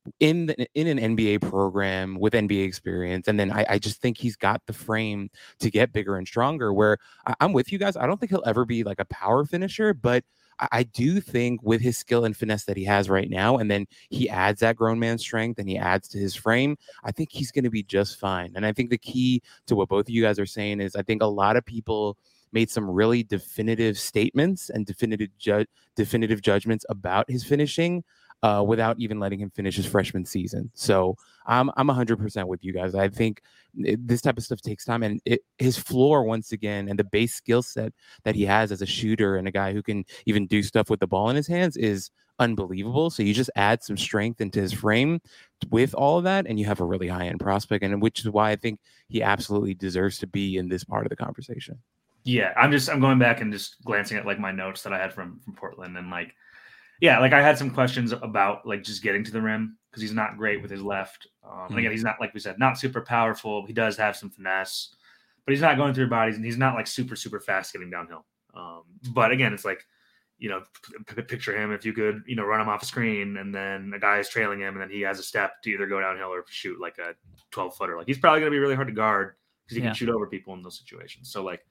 in the, in an N B A program with N B A experience. And then I, I just think he's got the frame to get bigger and stronger, where I, I'm with you guys. I don't think he'll ever be like a power finisher, but I, I do think with his skill and finesse that he has right now, and then he adds that grown man strength and he adds to his frame, I think he's going to be just fine. And I think the key to what both of you guys are saying is I think a lot of people made some really definitive statements and definitive ju- definitive judgments about his finishing uh, without even letting him finish his freshman season. So I'm I'm one hundred percent with you guys. I think it, this type of stuff takes time, and it, his floor, once again, and the base skill set that he has as a shooter and a guy who can even do stuff with the ball in his hands is unbelievable. So you just add some strength into his frame with all of that, and you have a really high-end prospect, and which is why I think he absolutely deserves to be in this part of the conversation. Yeah, I'm just I'm going back and just glancing at like my notes that I had from from Portland, and like, yeah, like I had some questions about like just getting to the rim because he's not great with his left. Um, mm-hmm. And again, he's not, like we said, not super powerful. He does have some finesse, but he's not going through bodies, and he's not like super super fast getting downhill. Um, but again, it's like, you know, p- picture him if you could, you know, run him off a screen, and then a guy is trailing him, and then he has a step to either go downhill or shoot like a twelve footer. Like he's probably going to be really hard to guard because he yeah. can shoot over people in those situations. So like.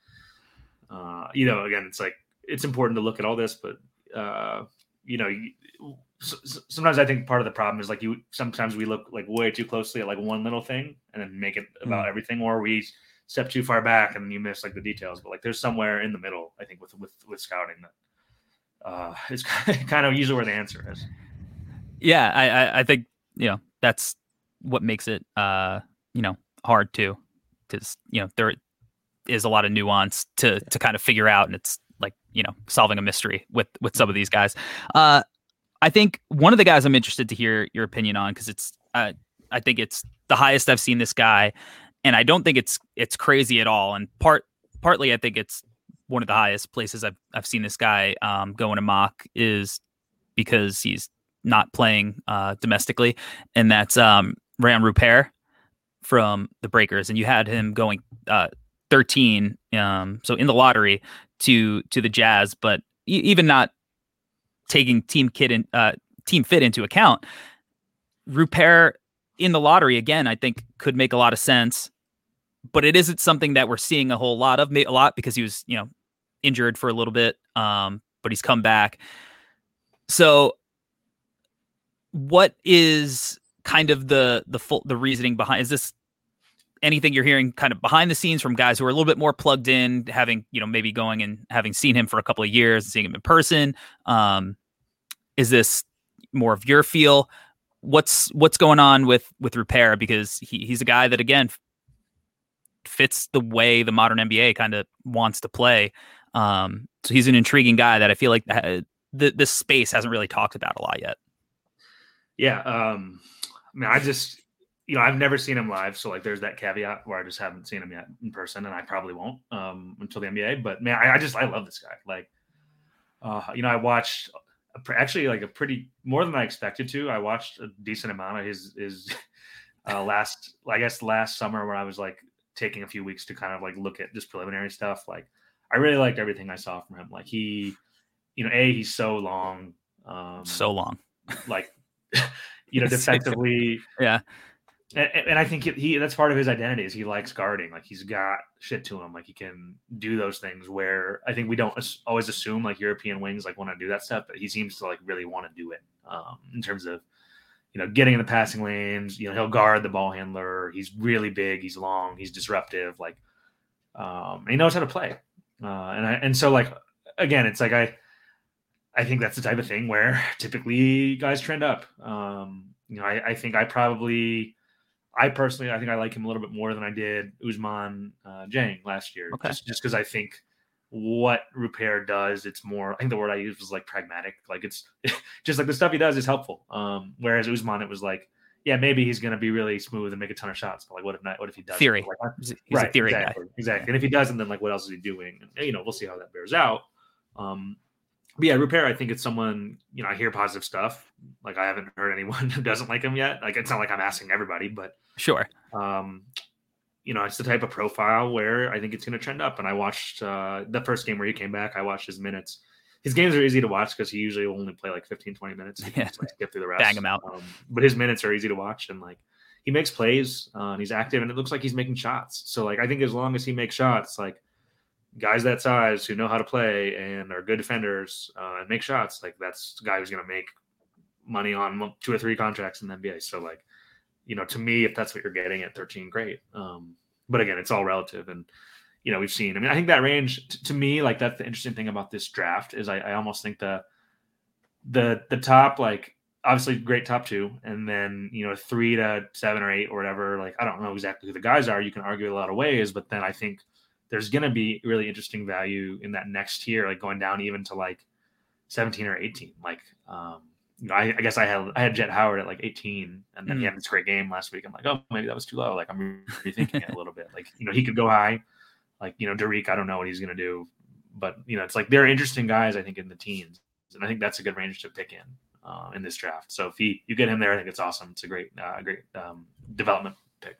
Uh, you know, again, it's like it's important to look at all this, but uh, you know, you, so, so sometimes I think part of the problem is like you. Sometimes we look like way too closely at like one little thing and then make it about mm. everything, or we step too far back and you miss like the details. But like, there's somewhere in the middle, I think, with with with scouting that uh, is kind of usually where the answer is. Yeah, I, I I think you know that's what makes it uh you know hard too, because you know there. is a lot of nuance to to kind of figure out, and it's like, you know, solving a mystery with with some of these guys. Uh, I think one of the guys I'm interested to hear your opinion on, because it's uh, I think it's the highest I've seen this guy, and I don't think it's it's crazy at all. And part partly I think it's one of the highest places I've I've seen this guy um, go in a mock is because he's not playing uh, domestically, and that's um, Rayan Rupert from the Breakers, and you had him going. Uh, thirteen, um, so in the lottery to to the Jazz, but e- even not taking team kit and uh, team fit into account, Rupert in the lottery again, I think could make a lot of sense, but it isn't something that we're seeing a whole lot of, a lot because he was, you know, injured for a little bit, um, but he's come back. So, what is kind of the the full the reasoning behind? Is this anything you're hearing kind of behind the scenes from guys who are a little bit more plugged in, having, you know, maybe going and having seen him for a couple of years and seeing him in person? Um, is this more of your feel? What's, what's going on with, with Rupert? Because he, he's a guy that, again, fits the way the modern N B A kind of wants to play. Um, so he's an intriguing guy that I feel like uh, the, this space hasn't really talked about a lot yet. Yeah. Um, I mean, I just, you know, I've never seen him live. So like, there's that caveat where I just haven't seen him yet in person, and I probably won't um, until the N B A, but man, I, I just, I love this guy. Like, uh, you know, I watched a, actually like a pretty, more than I expected to. I watched a decent amount of his, his uh, last, I guess last summer where I was like taking a few weeks to kind of like look at just preliminary stuff. Like I really liked everything I saw from him. Like he, you know, A, he's so long. Um, so long. Like, you know, defensively. Yeah. And, and I think he, that's part of his identity is he likes guarding. Like he's got shit to him. Like he can do those things where I think we don't always assume like European wings like want to do that stuff, but he seems to like really want to do it um, in terms of, you know, getting in the passing lanes. You know, he'll guard the ball handler. He's really big. He's long. He's disruptive. Like um, he knows how to play. Uh, and I, and so like, again, it's like, I, I think that's the type of thing where typically guys trend up. Um, you know, I, I think I probably, I personally, I think I like him a little bit more than I did Ousmane uh, Dieng last year. Okay. Just just because I think what Rupert does, it's more, I think the word I used was like pragmatic. Like it's just like the stuff he does is helpful. Um, whereas Ousmane, it was like, yeah, maybe he's going to be really smooth and make a ton of shots. But like, what if not? What if he does? Theory. Like, he's right, a theory exactly, guy. Exactly. And if he doesn't, then like, what else is he doing? And, you know, we'll see how that bears out. Um, But yeah, Rupert, I think it's someone, you know, I hear positive stuff. Like I haven't heard anyone who doesn't like him yet. Like it's not like I'm asking everybody, but sure. Um, you know, it's the type of profile where I think it's going to trend up. And I watched uh, the first game where he came back. I watched his minutes. his games are easy to watch because he usually only play like fifteen, twenty minutes. He Yeah. just, like, get through the rest. Bang him out. Um, but his minutes are easy to watch, and like he makes plays, uh, and he's active, and it looks like he's making shots. So like I think as long as he makes shots, like guys that size who know how to play and are good defenders uh, and make shots, like that's the guy who's going to make money on two or three contracts in the N B A. So like, you know, to me, if that's what you're getting at thirteen, great. Um, but again, it's all relative, and you know, we've seen, I mean, I think that range t- to me, like that's the interesting thing about this draft is I, I almost think the, the, the top, like obviously great top two, and then, you know, three to seven or eight or whatever, like, I don't know exactly who the guys are. You can argue a lot of ways, but then I think there's going to be really interesting value in that next tier, like going down even to like seventeen or eighteen. Like, um, you know, I, I guess I had, I had Jet Howard at like eighteen, and then mm. he had this great game last week. I'm like, oh, maybe that was too low. Like I'm rethinking it a little bit. Like, you know, he could go high. Like, you know, Derek, I don't know what he's going to do, but, you know, it's like they're interesting guys, I think, in the teens. And I think that's a good range to pick in uh, in this draft. So if he, you get him there, I think it's awesome. It's a great, uh, great um, development pick.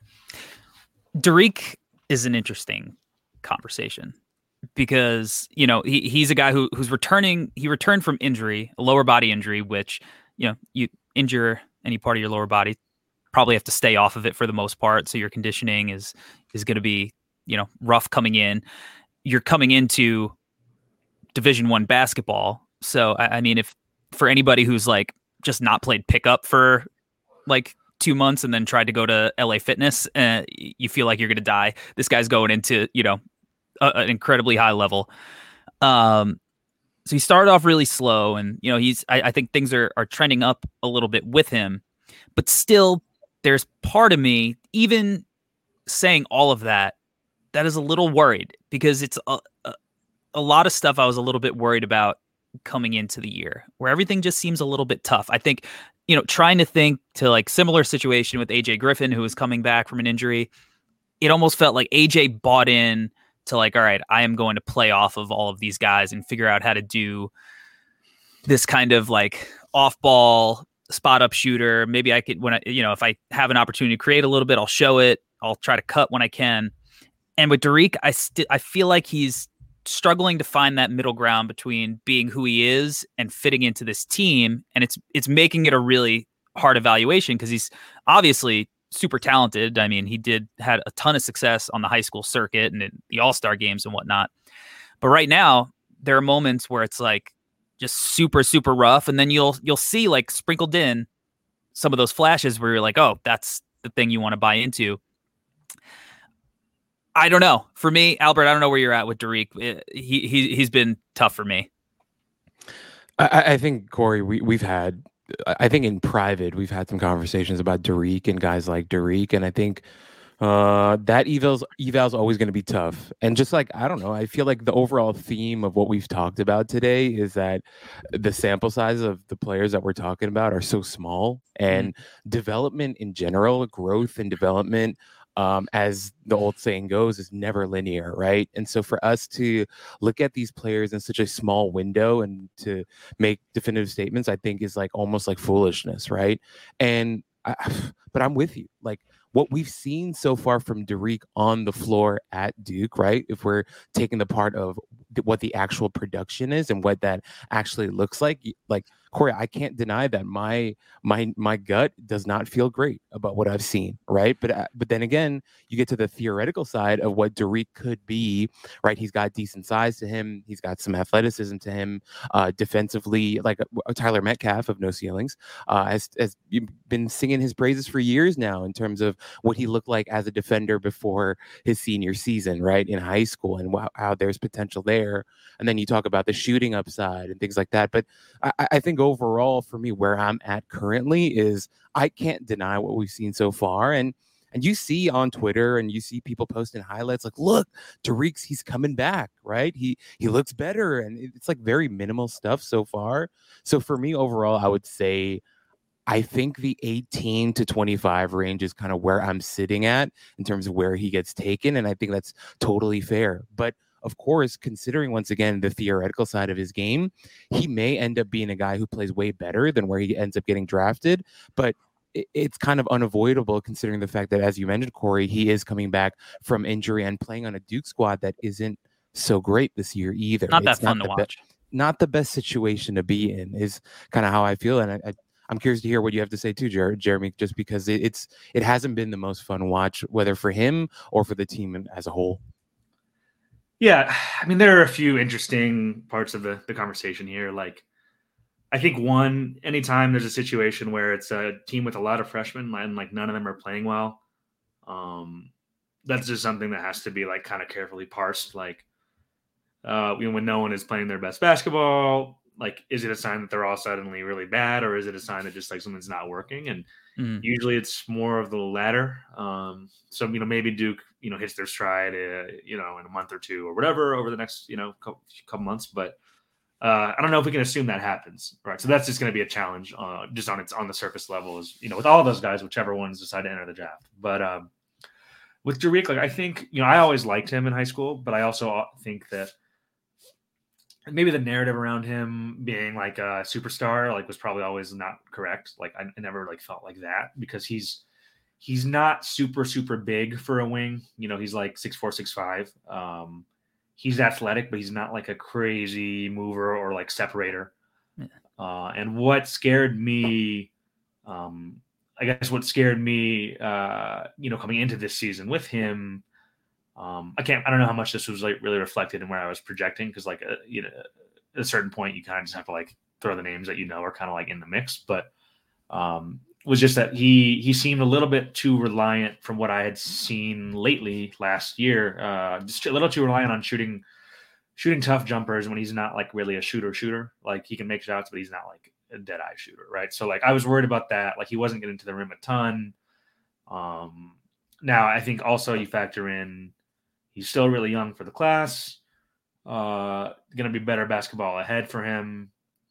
Derek is an interesting conversation because, you know, he, he's a guy who who's returning. He returned from injury, a lower body injury, which, you know, you injure any part of your lower body, probably have to stay off of it for the most part. So your conditioning is is going to be, you know, rough coming in. You're coming into Division One basketball. So, I, I mean, if for anybody who's like just not played pickup for like two months and then tried to go to L A Fitness, uh, you feel like you're going to die. This guy's going into, you know, a, an incredibly high level. Um, so he started off really slow, and, you know, he's, I, I think things are, are trending up a little bit with him, but still there's part of me, even saying all of that, that is a little worried because it's a, a, a lot of stuff I was a little bit worried about coming into the year where everything just seems a little bit tough. I think, you know, trying to think to like similar situation with A J Griffin, who was coming back from an injury, it almost felt like A J bought in to like, all right, I am going to play off of all of these guys and figure out how to do this kind of like off ball spot up shooter. Maybe I could, when I, you know, if I have an opportunity to create a little bit, I'll show it. I'll try to cut when I can. And with Derek, I still I feel like he's struggling to find that middle ground between being who he is and fitting into this team, and it's it's making it a really hard evaluation because he's obviously super talented. I mean, he did had a ton of success on the high school circuit and in the All-Star games and whatnot. But right now, there are moments where it's like just super super rough, and then you'll you'll see like sprinkled in some of those flashes where you're like, oh, that's the thing you want to buy into. I don't know. For me, Albert, I don't know where you're at with Derek. He he he's been tough for me. I, I think Corey, we we've had. I think in private we've had some conversations about Derek and guys like Derek, and I think uh, that eval's eval's always going to be tough. And just like I don't know, I feel like the overall theme of what we've talked about today is that the sample size of the players that we're talking about are so small, and mm-hmm. development in general, growth and development. Um, as the old saying goes, is never linear, right? And so for us to look at these players in such a small window and to make definitive statements, I think is like almost like foolishness, right? And I, but I'm with you. Like what we've seen so far from Derek on the floor at Duke, right? If we're taking the part of what the actual production is and what that actually looks like, like Corey, I can't deny that my my my gut does not feel great about what I've seen, right? But uh, but then again, you get to the theoretical side of what Derek could be, right? He's got decent size to him, he's got some athleticism to him, uh, defensively, like uh, Tyler Metcalf of No Ceilings uh, has has been singing his praises for years now in terms of what he looked like as a defender before his senior season, right, in high school, and wow, how there's potential there. And then you talk about the shooting upside and things like that. But I, I think overall for me, where I'm at currently is I can't deny what we've seen so far. And and you see on Twitter and you see people posting highlights like, look, Derek's, he's coming back, right? He he looks better. And it's like very minimal stuff so far. So for me overall, I would say I think the eighteen to twenty-five range is kind of where I'm sitting at in terms of where he gets taken. And I think that's totally fair. But of course, considering once again the theoretical side of his game, he may end up being a guy who plays way better than where he ends up getting drafted. But it's kind of unavoidable considering the fact that, as you mentioned, Corey, he is coming back from injury and playing on a Duke squad that isn't so great this year either. Not it's that fun not to the watch. Be- not the best situation to be in is kind of how I feel. And I, I, I'm curious to hear what you have to say too, Jer- Jeremy, just because it, it's it hasn't been the most fun watch, whether for him or for the team as a whole. Yeah, I mean, there are a few interesting parts of the, the conversation here. Like, I think one, anytime there's a situation where it's a team with a lot of freshmen and like none of them are playing well, um, that's just something that has to be like kind of carefully parsed. Like, uh, you know, when no one is playing their best basketball, like, is it a sign that they're all suddenly really bad, or is it a sign that just like something's not working? And Mm. usually it's more of the latter. Um, so, you know, maybe Duke, you know, hits their stride, uh, you know, in a month or two or whatever over the next, you know, couple, couple months. But uh, I don't know if we can assume that happens. Right. So that's just going to be a challenge uh, just on its on the surface level is, you know, with all those guys, whichever ones decide to enter the draft. But um, with Dariq, like, I think, you know, I always liked him in high school, but I also think that maybe the narrative around him being like a superstar, like, was probably always not correct. Like, I, I never like felt like that because he's, he's not super, super big for a wing. You know, he's like six, four, six, five. Um, he's athletic, but he's not like a crazy mover or like separator. Yeah. Uh, and what scared me, um, I guess what scared me, uh, you know, coming into this season with him, Um, I can't, I don't know how much this was like really reflected in where I was projecting. Cause like, uh, you know, at a certain point you kind of just have to like throw the names that, you know, are kind of like in the mix, but, um, was just that he, he seemed a little bit too reliant from what I had seen lately last year, uh, just a little too reliant on shooting, shooting tough jumpers when he's not like really a shooter shooter. Like, he can make shots, but he's not like a dead eye shooter. Right. So like, I was worried about that. Like, he wasn't getting to the rim a ton. Um, now I think also you factor in, he's still really young for the class. Uh, going to be better basketball ahead for him.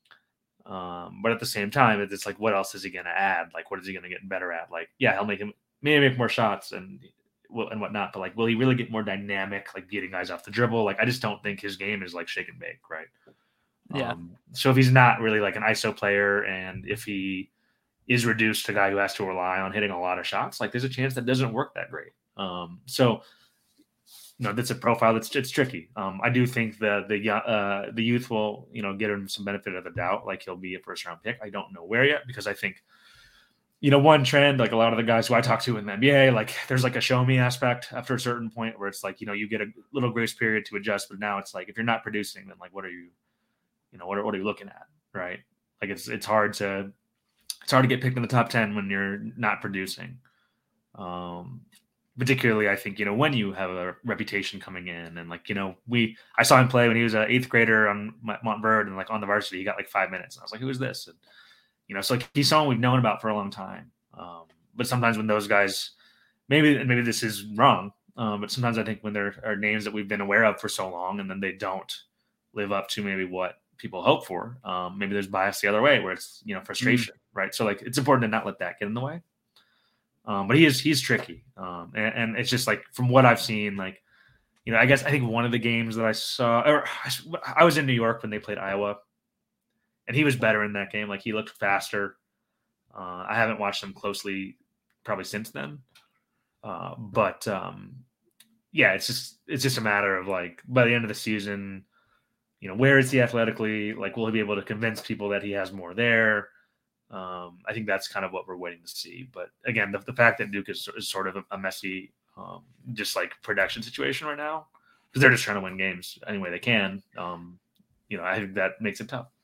Um, but at the same time, it's like, what else is he going to add? Like, what is he going to get better at? Like, yeah, he'll make him maybe make more shots and and whatnot. But like, will he really get more dynamic, like getting guys off the dribble? Like, I just don't think his game is like shake and bake, right? Yeah. Um, so if he's not really like an I S O player, and if he is reduced to a guy who has to rely on hitting a lot of shots, like, there's a chance that doesn't work that great. Um, so. No, that's a profile that's it's tricky. Um, I do think the the uh, the youth will, you know, get him some benefit of the doubt. Like, he'll be a first round pick. I don't know where yet, because I think, you know, one trend, like a lot of the guys who I talk to in the N B A, like, there's like a show me aspect after a certain point where it's like, you know, you get a little grace period to adjust, but now it's like, if you're not producing, then like, what are you, you know, what are, what are you looking at, right? Like, it's it's hard to it's hard to get picked in the top ten when you're not producing. Um, Particularly, I think, you know, when you have a reputation coming in, and like, you know, we, I saw him play when he was an eighth grader on Montverde, and like on the varsity, he got like five minutes. And I was like, who is this? And, you know, so like, he's someone we've known about for a long time. Um, but sometimes when those guys, maybe, maybe this is wrong, um, but sometimes I think when there are names that we've been aware of for so long, and then they don't live up to maybe what people hope for, um, maybe there's bias the other way where it's, you know, frustration, mm-hmm. right? So like, it's important to not let that get in the way. Um, but he is, he's tricky. Um, and, and it's just like, from what I've seen, like, you know, I guess I think one of the games that I saw, or I was in New York when they played Iowa, and he was better in that game. Like, he looked faster. Uh, I haven't watched him closely probably since then. Uh, but um, yeah, it's just, it's just a matter of like, by the end of the season, you know, where is he athletically? Like, will he be able to convince people that he has more there? Um, I think that's kind of what we're waiting to see. But again, the, the fact that Duke is, is sort of a, a messy, um, just like production situation right now, because they're just trying to win games any way they can. Um, you know, I think that makes it tough.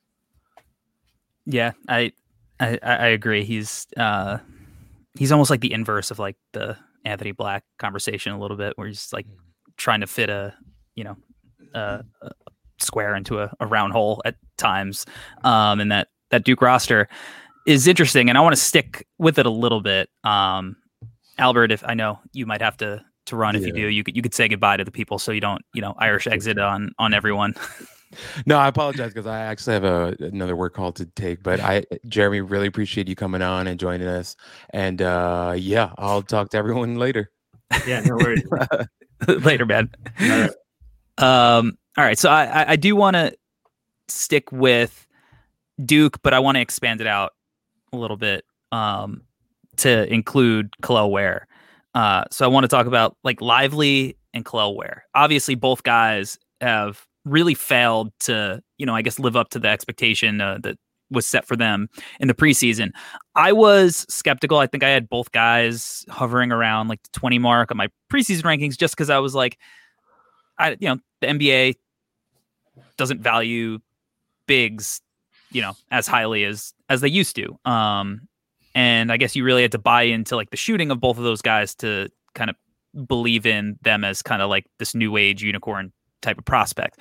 Yeah, I, I, I agree. He's, uh, he's almost like the inverse of like the Anthony Black conversation a little bit, where he's like trying to fit a, you know, a, a square into a, a round hole at times. Um, and that, that Duke roster is interesting, and I want to stick with it a little bit. Um, Albert, if I know you might have to to run, yeah. If you do, you could you could say goodbye to the people so you don't, you know, Irish exit on on everyone. No, I apologize because I actually have a another work call to take. But I, Jeremy, really appreciate you coming on and joining us. And uh, yeah, I'll talk to everyone later. Yeah, no worries. Later, man. All right. Um, all right. So I I do want to stick with Duke, but I want to expand it out a little bit um, to include Kel'el Ware. Uh, so I want to talk about like Lively and Kel'el Ware. Obviously, both guys have really failed to, you know, I guess live up to the expectation uh, that was set for them in the preseason. I was skeptical. I think I had both guys hovering around like the twenty mark on my preseason rankings, just because I was like, I, you know, the N B A doesn't value bigs, you know, as highly as as they used to. Um, and I guess you really had to buy into like the shooting of both of those guys to kind of believe in them as kind of like this new age unicorn type of prospect.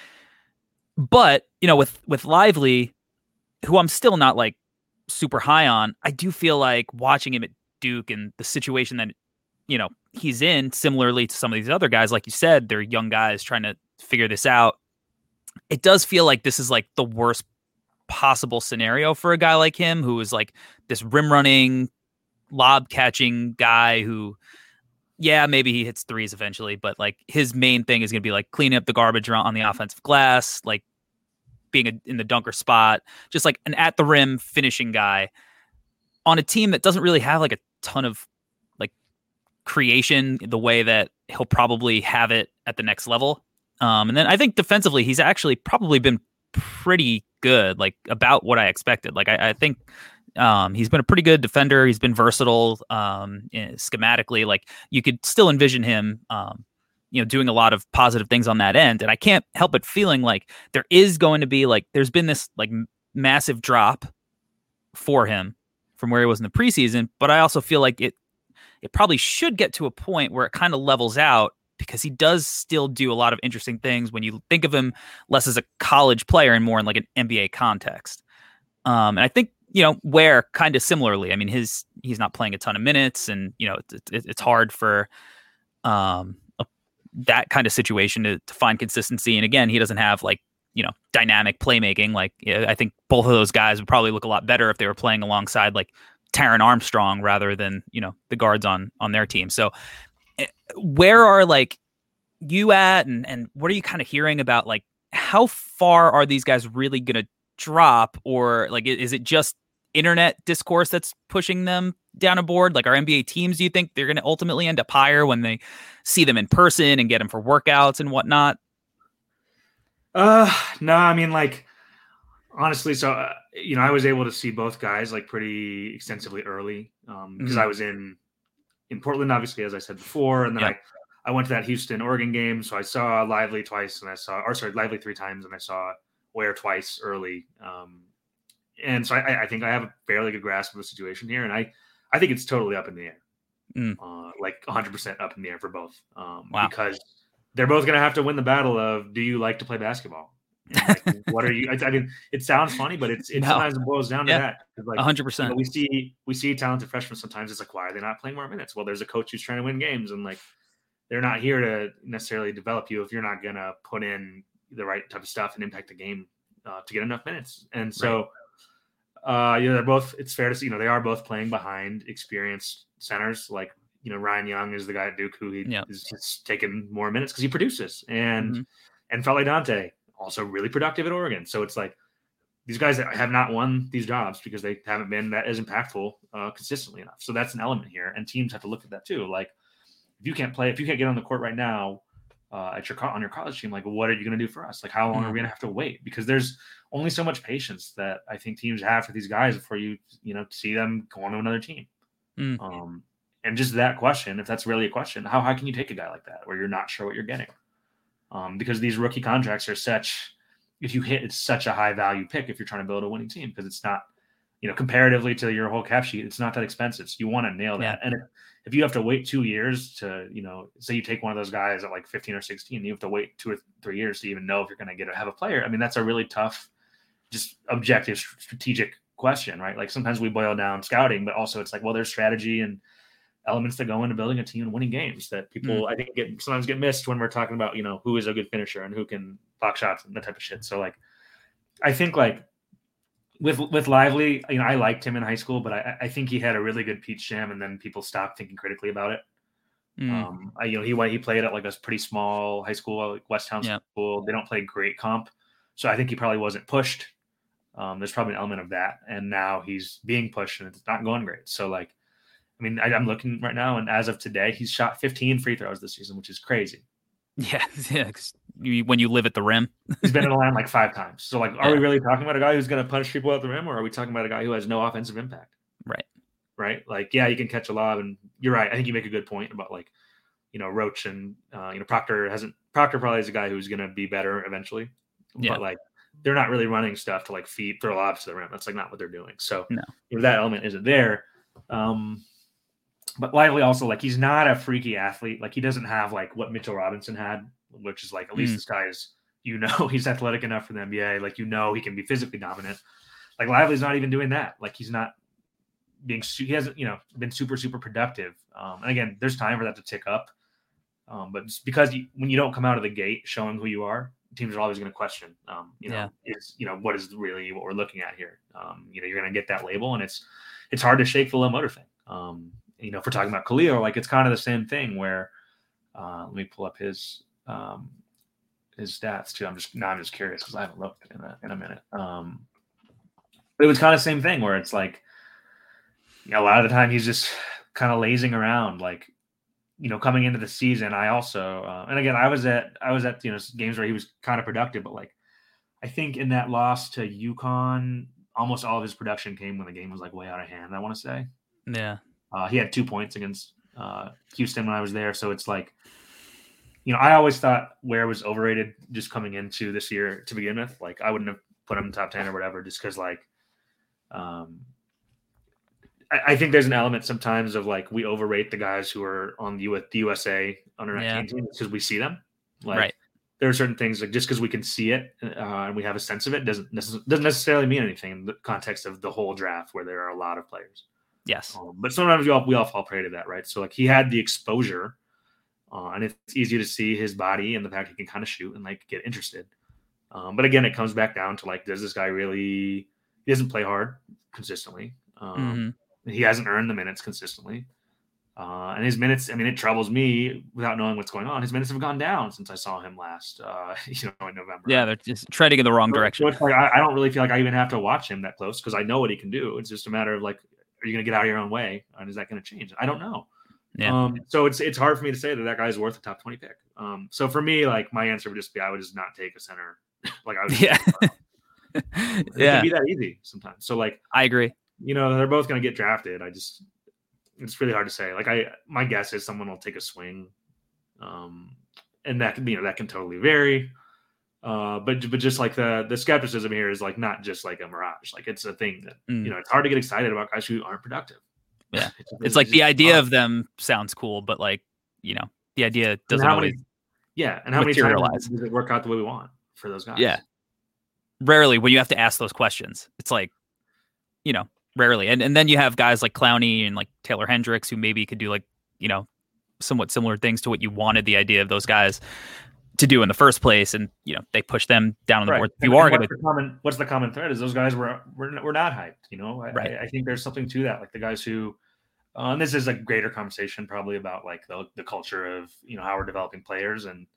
But, you know, with with Lively, who I'm still not like super high on, I do feel like watching him at Duke and the situation that, you know, he's in, similarly to some of these other guys, like you said, they're young guys trying to figure this out. It does feel like this is like the worst possible scenario for a guy like him, who is like this rim running, lob catching guy who, yeah, maybe he hits threes eventually, but like his main thing is going to be like cleaning up the garbage on the offensive glass, like being a, in the dunker spot, just like an at the rim finishing guy on a team that doesn't really have like a ton of like creation the way that he'll probably have it at the next level. Um, and then I think defensively, he's actually probably been pretty good, like about what I expected. Like I, I think um, he's been a pretty good defender. He's been versatile um, schematically. Like you could still envision him, um, you know, doing a lot of positive things on that end. And I can't help but feeling like there is going to be like, there's been this like m- massive drop for him from where he was in the preseason. But I also feel like it, it probably should get to a point where it kind of levels out, because he does still do a lot of interesting things when you think of him less as a college player and more in like an N B A context. Um, and I think, you know, Ware kind of similarly, I mean, his, he's not playing a ton of minutes, and, you know, it, it, it's hard for, um, that kind of situation to, to find consistency. And again, he doesn't have like, you know, dynamic playmaking. Like, I think both of those guys would probably look a lot better if they were playing alongside like Taron Armstrong rather than, you know, the guards on, on their team. So where are like you at, and, and what are you kind of hearing about, like, how far are these guys really going to drop, or like, is it just internet discourse that's pushing them down a board? Like, our N B A teams, do you think they're going to ultimately end up higher when they see them in person and get them for workouts and whatnot? Uh, no, I mean, like, honestly, so, uh, you know, I was able to see both guys like pretty extensively early um, because mm-hmm. I was in, in Portland, obviously, as I said before. And then yeah. I, I went to that Houston, Oregon game. So I saw Lively twice, and I saw, or sorry, Lively three times, and I saw Ware twice early. Um, and so I, I think I have a fairly good grasp of the situation here. And I, I think it's totally up in the air, mm. uh, like one hundred percent up in the air for both. Um, wow. Because they're both going to have to win the battle of, do you like to play basketball? And like, what are you? I, I mean, it sounds funny, but it's it no. sometimes boils down to yeah. that. Like, one hundred percent. You know, we see we see talented freshmen sometimes. It's like, why are they not playing more minutes? Well, there's a coach who's trying to win games, and like they're not here to necessarily develop you if you're not going to put in the right type of stuff and impact the game uh, to get enough minutes. And so, right. uh, you know, they're both. It's fair to see, you know, they are both playing behind experienced centers. Like, you know, Ryan Young is the guy at Duke who he yep. is just taking more minutes because he produces, and mm-hmm. and Feli Dante. Also really productive at Oregon. So it's like these guys that have not won these jobs because they haven't been that as impactful uh, consistently enough. So that's an element here. And teams have to look at that too. Like, if you can't play, if you can't get on the court right now uh, at your on your college team, like, what are you going to do for us? Like, how long mm-hmm. are we going to have to wait? Because there's only so much patience that I think teams have for these guys before you, you know, see them go on to another team. Mm. Um, and just that question, if that's really a question, how high can you take a guy like that where you're not sure what you're getting? Um, because these rookie contracts are such, if you hit, it's such a high value pick if you're trying to build a winning team, because it's not, you know, comparatively to your whole cap sheet, it's not that expensive. So you want to nail that. Yeah. And if, if you have to wait two years to, you know, say you take one of those guys at like fifteen or sixteen, you have to wait two or three years to even know if you're going to get to have a player. I mean, that's a really tough, just objective, strategic question, right? Like sometimes we boil down scouting, but also it's like, well, there's strategy and elements that go into building a team and winning games that people mm. I think get sometimes get missed when we're talking about, you know, who is a good finisher and who can block shots and that type of shit. So like, I think like with, with Lively, you know, I liked him in high school, but I, I think he had a really good Peach Jam, and then people stopped thinking critically about it. Mm. Um, I, you know, he went, he played at like a pretty small high school, like West Town yeah. school. They don't play great comp. So I think he probably wasn't pushed. Um, there's probably an element of that. And now he's being pushed and it's not going great. So like, I mean, I, I'm looking right now, and as of today, he's shot fifteen free throws this season, which is crazy. Yeah, yeah, you, when you live at the rim. He's been in the line like five times. So like, are Yeah. we really talking about a guy who's going to punch people at the rim, or are we talking about a guy who has no offensive impact? Right. Right. Like, yeah, you can catch a lob, and you're right. I think you make a good point about like, you know, Roach and uh, you know Proctor hasn't. Proctor probably is a guy who's going to be better eventually. Yeah. But like, they're not really running stuff to like feed throw lobs to the rim. That's like not what they're doing. So No. you know, that element isn't there. Um, but Lively also like he's not a freaky athlete. Like he doesn't have like what Mitchell Robinson had, which is like at least Mm. this guy is you know he's athletic enough for the N B A. Like you know he can be physically dominant. Like Lively's not even doing that. Like he's not being he hasn't you know been super super productive. Um, and again, there's time for that to tick up. Um, but it's because you, when you don't come out of the gate showing who you are, teams are always going to question, um, you know, Yeah. is, you know, what is really what we're looking at here? Um, you know, you're going to get that label, and it's, it's hard to shake the low motor thing. Um, you know, if we're talking about Khalil, like it's kind of the same thing where, uh, let me pull up his, um, his stats too. I'm just, now I'm just curious because I haven't looked in a, in a minute. Um, but it was kind of the same thing where it's like, you know, a lot of the time he's just kind of lazing around, like, you know, coming into the season, I also, uh, and again, I was at, I was at, you know, games where he was kind of productive, but like, I think in that loss to UConn, almost all of his production came when the game was like way out of hand, I want to say. Yeah. Uh, he had two points against uh, Houston when I was there. So it's like, you know, I always thought Ware was overrated just coming into this year to begin with. Like, I wouldn't have put him in the top ten or whatever, just because like, um, I think there's an element sometimes of like we overrate the guys who are on the U S A under nineteen Yeah. team because we see them. Like Right. there are certain things like just because we can see it uh, and we have a sense of it doesn't necess- doesn't necessarily mean anything in the context of the whole draft where there are a lot of players. Yes. Um, but sometimes we all we all fall prey to that, right? So like he had the exposure, uh, and it's easy to see his body and the fact he can kind of shoot and like get interested. Um, but again, it comes back down to like, does this guy really? He doesn't play hard consistently. Um, Mm-hmm. He hasn't earned the minutes consistently. Uh, and his minutes, I mean, it troubles me without knowing what's going on. His minutes have gone down since I saw him last, uh, you know, in November. Yeah, they're just treading in the wrong So- direction. So it's like, I, I don't really feel like I even have to watch him that close because I know what he can do. It's just a matter of like, are you going to get out of your own way? And is that going to change? I don't know. Yeah. Um, so it's it's hard for me to say that that guy's worth a top twenty pick. Um, so for me, like my answer would just be I would just not take a center. like I would. Just Yeah. It Yeah, can be that easy sometimes. So like, I agree. you know, they're both going to get drafted. I just, it's really hard to say. Like I, my guess is someone will take a swing, um, and that can, you know, that can totally vary. Uh, but but just like the the skepticism here is like not just like a mirage. Like it's a thing that Mm. you know it's hard to get excited about guys who aren't productive. Yeah. it's, It's like the just idea fun. of them sounds cool, but like, you know, the idea And doesn't how always, many, yeah, and how many materialize. times does it work out the way we want for those guys? Yeah. rarely when you have to ask those questions. It's like, you know, rarely. And and then you have guys like Clowney and like Taylor Hendricks who maybe could do like, you know, somewhat similar things to what you wanted the idea of those guys to do in the first place. And, you know, they push them down on the Right. board. If And- you are and going what's to, the common what's the common thread is those guys were were, were not hyped. You know, I, Right. I, I think there's something to that. Like the guys who, uh, and this is a greater conversation probably about like the the culture of you know how we're developing players and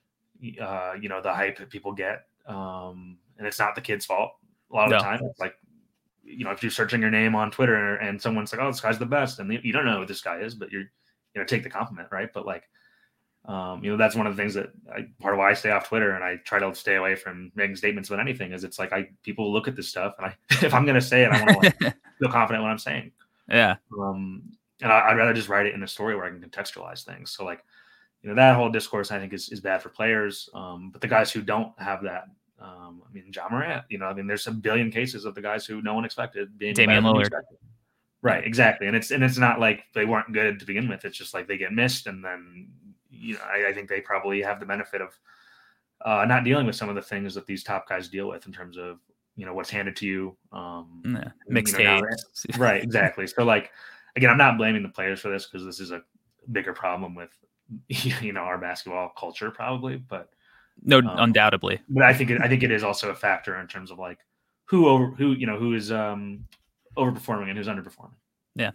uh, you know the hype that people get. Um, and it's not the kid's fault a lot of No. the time. It's like you know if you're searching your name on Twitter and someone's like, oh, this guy's the best, and you don't know who this guy is, but you're you know take the compliment, right? But like. Um, you know, that's one of the things that I, part of why I stay off Twitter and I try to stay away from making statements about anything is it's like, I, people look at this stuff and I, if I'm going to say it, I want to like, feel confident when I'm saying, yeah, um, and I, I'd rather just write it in a story where I can contextualize things. So like, you know, that whole discourse I think is, is bad for players. Um, but the guys who don't have that, um, I mean, Ja Morant, you know, I mean, there's a billion cases of the guys who no one expected being Damian better than Lillard. expected. Right. Exactly. And it's, and it's not like they weren't good to begin with. It's just like they get missed and then, you know, I, I think they probably have the benefit of uh, not dealing with some of the things that these top guys deal with in terms of, you know, what's handed to you. Um, yeah. you know, now Mixtapes. right. Exactly. So like, again, I'm not blaming the players for this because this is a bigger problem with, you know, our basketball culture probably, but, No, um, undoubtedly. but I think, it, I think it is also a factor in terms of like who over, who, you know, who is um, overperforming and who's underperforming. Yeah.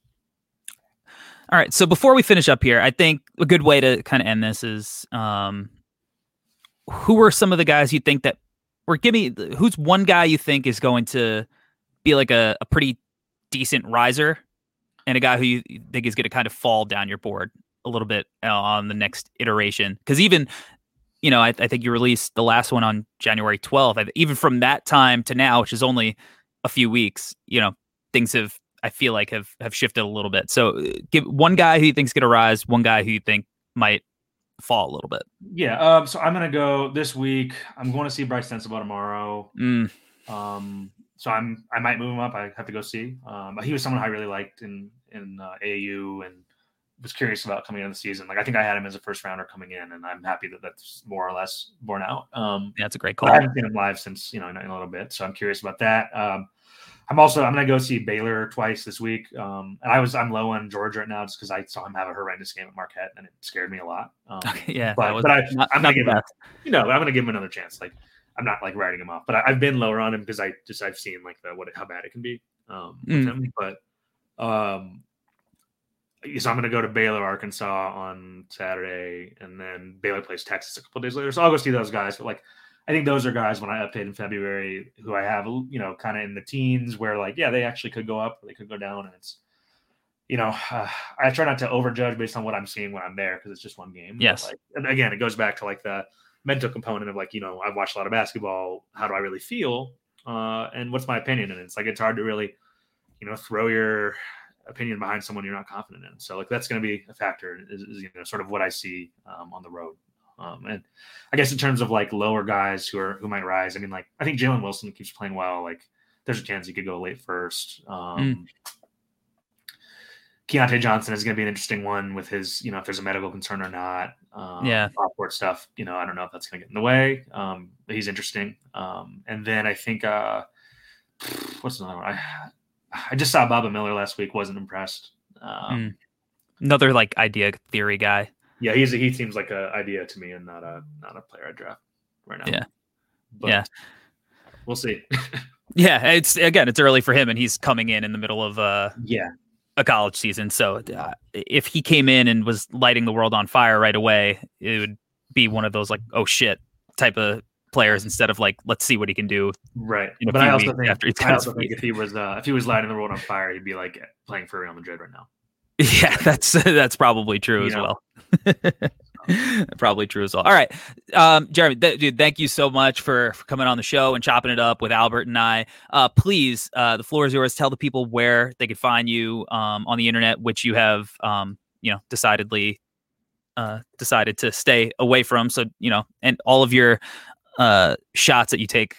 All right. So before we finish up here, I think a good way to kind of end this is um, who are some of the guys you think that, or give me, who's one guy you think is going to be like a, a pretty decent riser and a guy who you think is going to kind of fall down your board a little bit uh, on the next iteration? Because even you know, I, I think you released the last one on January twelfth. I, even from that time to now, which is only a few weeks, you know, things have, I feel like have, have shifted a little bit. So uh, give one guy who you think's going to rise, one guy who you think might fall a little bit. Yeah. Um, so I'm going to go this week. I'm going to see Bryce Sensabaugh tomorrow. Mm. Um, so I'm, I might move him up. I have to go see, um, but he was someone I really liked in, in uh, A A U and was curious about coming into the season. Like, I think I had him as a first rounder coming in, and I'm happy that that's more or less borne out. Um, yeah, that's a great call. I haven't seen him live since, you know, in a little bit. So I'm curious about that. Um, I'm also, I'm going to go see Baylor twice this week. Um, and I was, I'm low on George right now just because I saw him have a horrendous game at Marquette and it scared me a lot. Um, okay, yeah. But, but I, not, I'm not going to give him, best. you know, I'm going to give him another chance. Like, I'm not like writing him off, but I, I've been lower on him because I just, I've seen like the, what, how bad it can be um, with Mm. him. But, um, so I'm going to go to Baylor, Arkansas on Saturday, and then Baylor plays Texas a couple days later. So I'll go see those guys. But like, I think those are guys when I update in February who I have, you know, kind of in the teens where like, yeah, they actually could go up or they could go down. And it's, you know, uh, I try not to overjudge based on what I'm seeing when I'm there because it's just one game. Yes. But like, and again, it goes back to like the mental component of like, you know, I've watched a lot of basketball. How do I really feel? Uh, and what's my opinion? And it's like, it's hard to really, you know, throw your opinion behind someone you're not confident in. So like, that's going to be a factor is, is, you know, sort of what I see um, on the road. Um, and I guess in terms of like lower guys who are, who might rise, I mean, like, I think Jalen Wilson keeps playing well. Like there's a chance he could go late first. Um, mm. Keontae Johnson is going to be an interesting one with his, you know, if there's a medical concern or not. Um, yeah. Off-court stuff, you know, I don't know if that's going to get in the way. Um, but he's interesting. Um, and then I think, uh, what's another one? I, I just saw Baba Miller last week. Wasn't impressed. Um, mm. Another like idea theory guy. Yeah, he's a, he seems like an idea to me, and not a not a player I draft right now. Yeah, but yeah, we'll see. yeah, it's again, it's early for him, and he's coming in in the middle of uh yeah a college season. So uh, if he came in and was lighting the world on fire right away, it would be one of those like oh shit type of players instead of like let's see what he can do. Right. In a but few I also weeks think, after he's I also think if he was uh, if he was lighting the world on fire, he'd be like playing for Real Madrid right now. Yeah, that's that's probably true you as know? well. Probably true as well. All right, um, Jeremy, th- dude, thank you so much for, for coming on the show and chopping it up with Albert and I. Uh, please, uh, the floor is yours. Tell the people where they could find you um, on the internet, which you have, um, you know, decidedly uh, decided to stay away from. So, you know, and all of your uh, shots that you take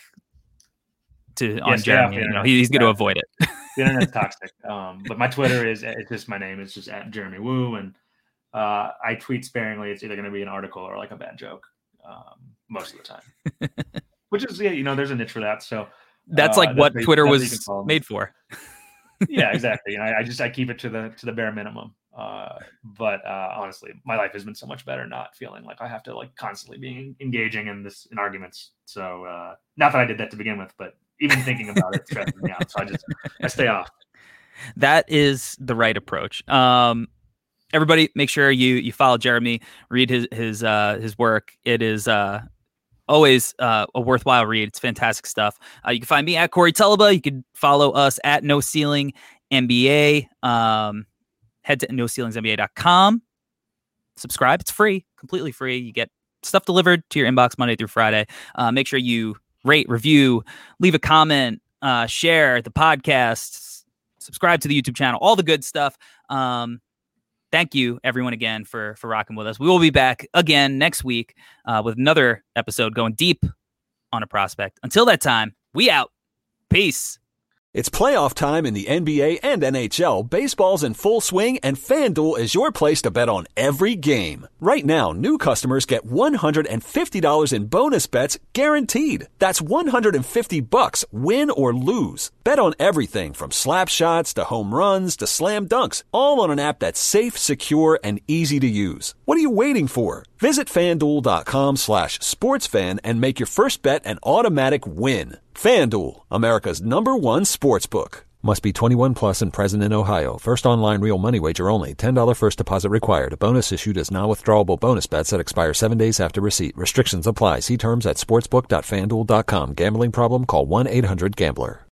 to on Yes, Jeremy, yeah, you know, he, he's going to avoid it. The internet's toxic. Um, but my Twitter is it's just my name. It's just at Jeremy Woo, and uh, I tweet sparingly. It's either going to be an article or like a bad joke um, most of the time. Which is yeah, you know, there's a niche for that. So that's uh, like what that's, Twitter that's was made for. Yeah, exactly. And I, I just I keep it to the to the bare minimum. Uh, but uh, honestly, my life has been so much better not feeling like I have to like constantly be engaging in this in arguments. So uh, not that I did that to begin with, but even thinking about it stresses me out. So I just I stay off. That is the right approach. Um, everybody, make sure you you follow Jeremy, read his his uh, his work. It is uh, always uh, a worthwhile read. It's fantastic stuff. Uh, you can find me at Corey Tulaba. You can follow us at No Ceiling N B A. Um, head to no ceilings N B A dot com. Subscribe. It's free, completely free. You get stuff delivered to your inbox Monday through Friday. Uh, make sure you rate, review, leave a comment, uh, share the podcast, subscribe to the YouTube channel, all the good stuff. Um, thank you, everyone, again for for rocking with us. We will be back again next week uh, with another episode going deep on a prospect. Until that time, we out. Peace. It's playoff time in the N B A and N H L. Baseball's in full swing, and FanDuel is your place to bet on every game. Right now, new customers get one hundred fifty dollars in bonus bets guaranteed. That's one hundred fifty bucks, win or lose. Bet on everything from slap shots to home runs to slam dunks, all on an app that's safe, secure, and easy to use. What are you waiting for? Visit FanDuel.com slash SportsFan and make your first bet an automatic win. FanDuel, America's number one sportsbook. Must be twenty-one plus and present in Ohio. First online real money wager only. ten dollars first deposit required. A bonus issued as non-withdrawable bonus bets that expire seven days after receipt. Restrictions apply. See terms at sportsbook dot fanduel dot com. Gambling problem? Call one eight hundred gambler.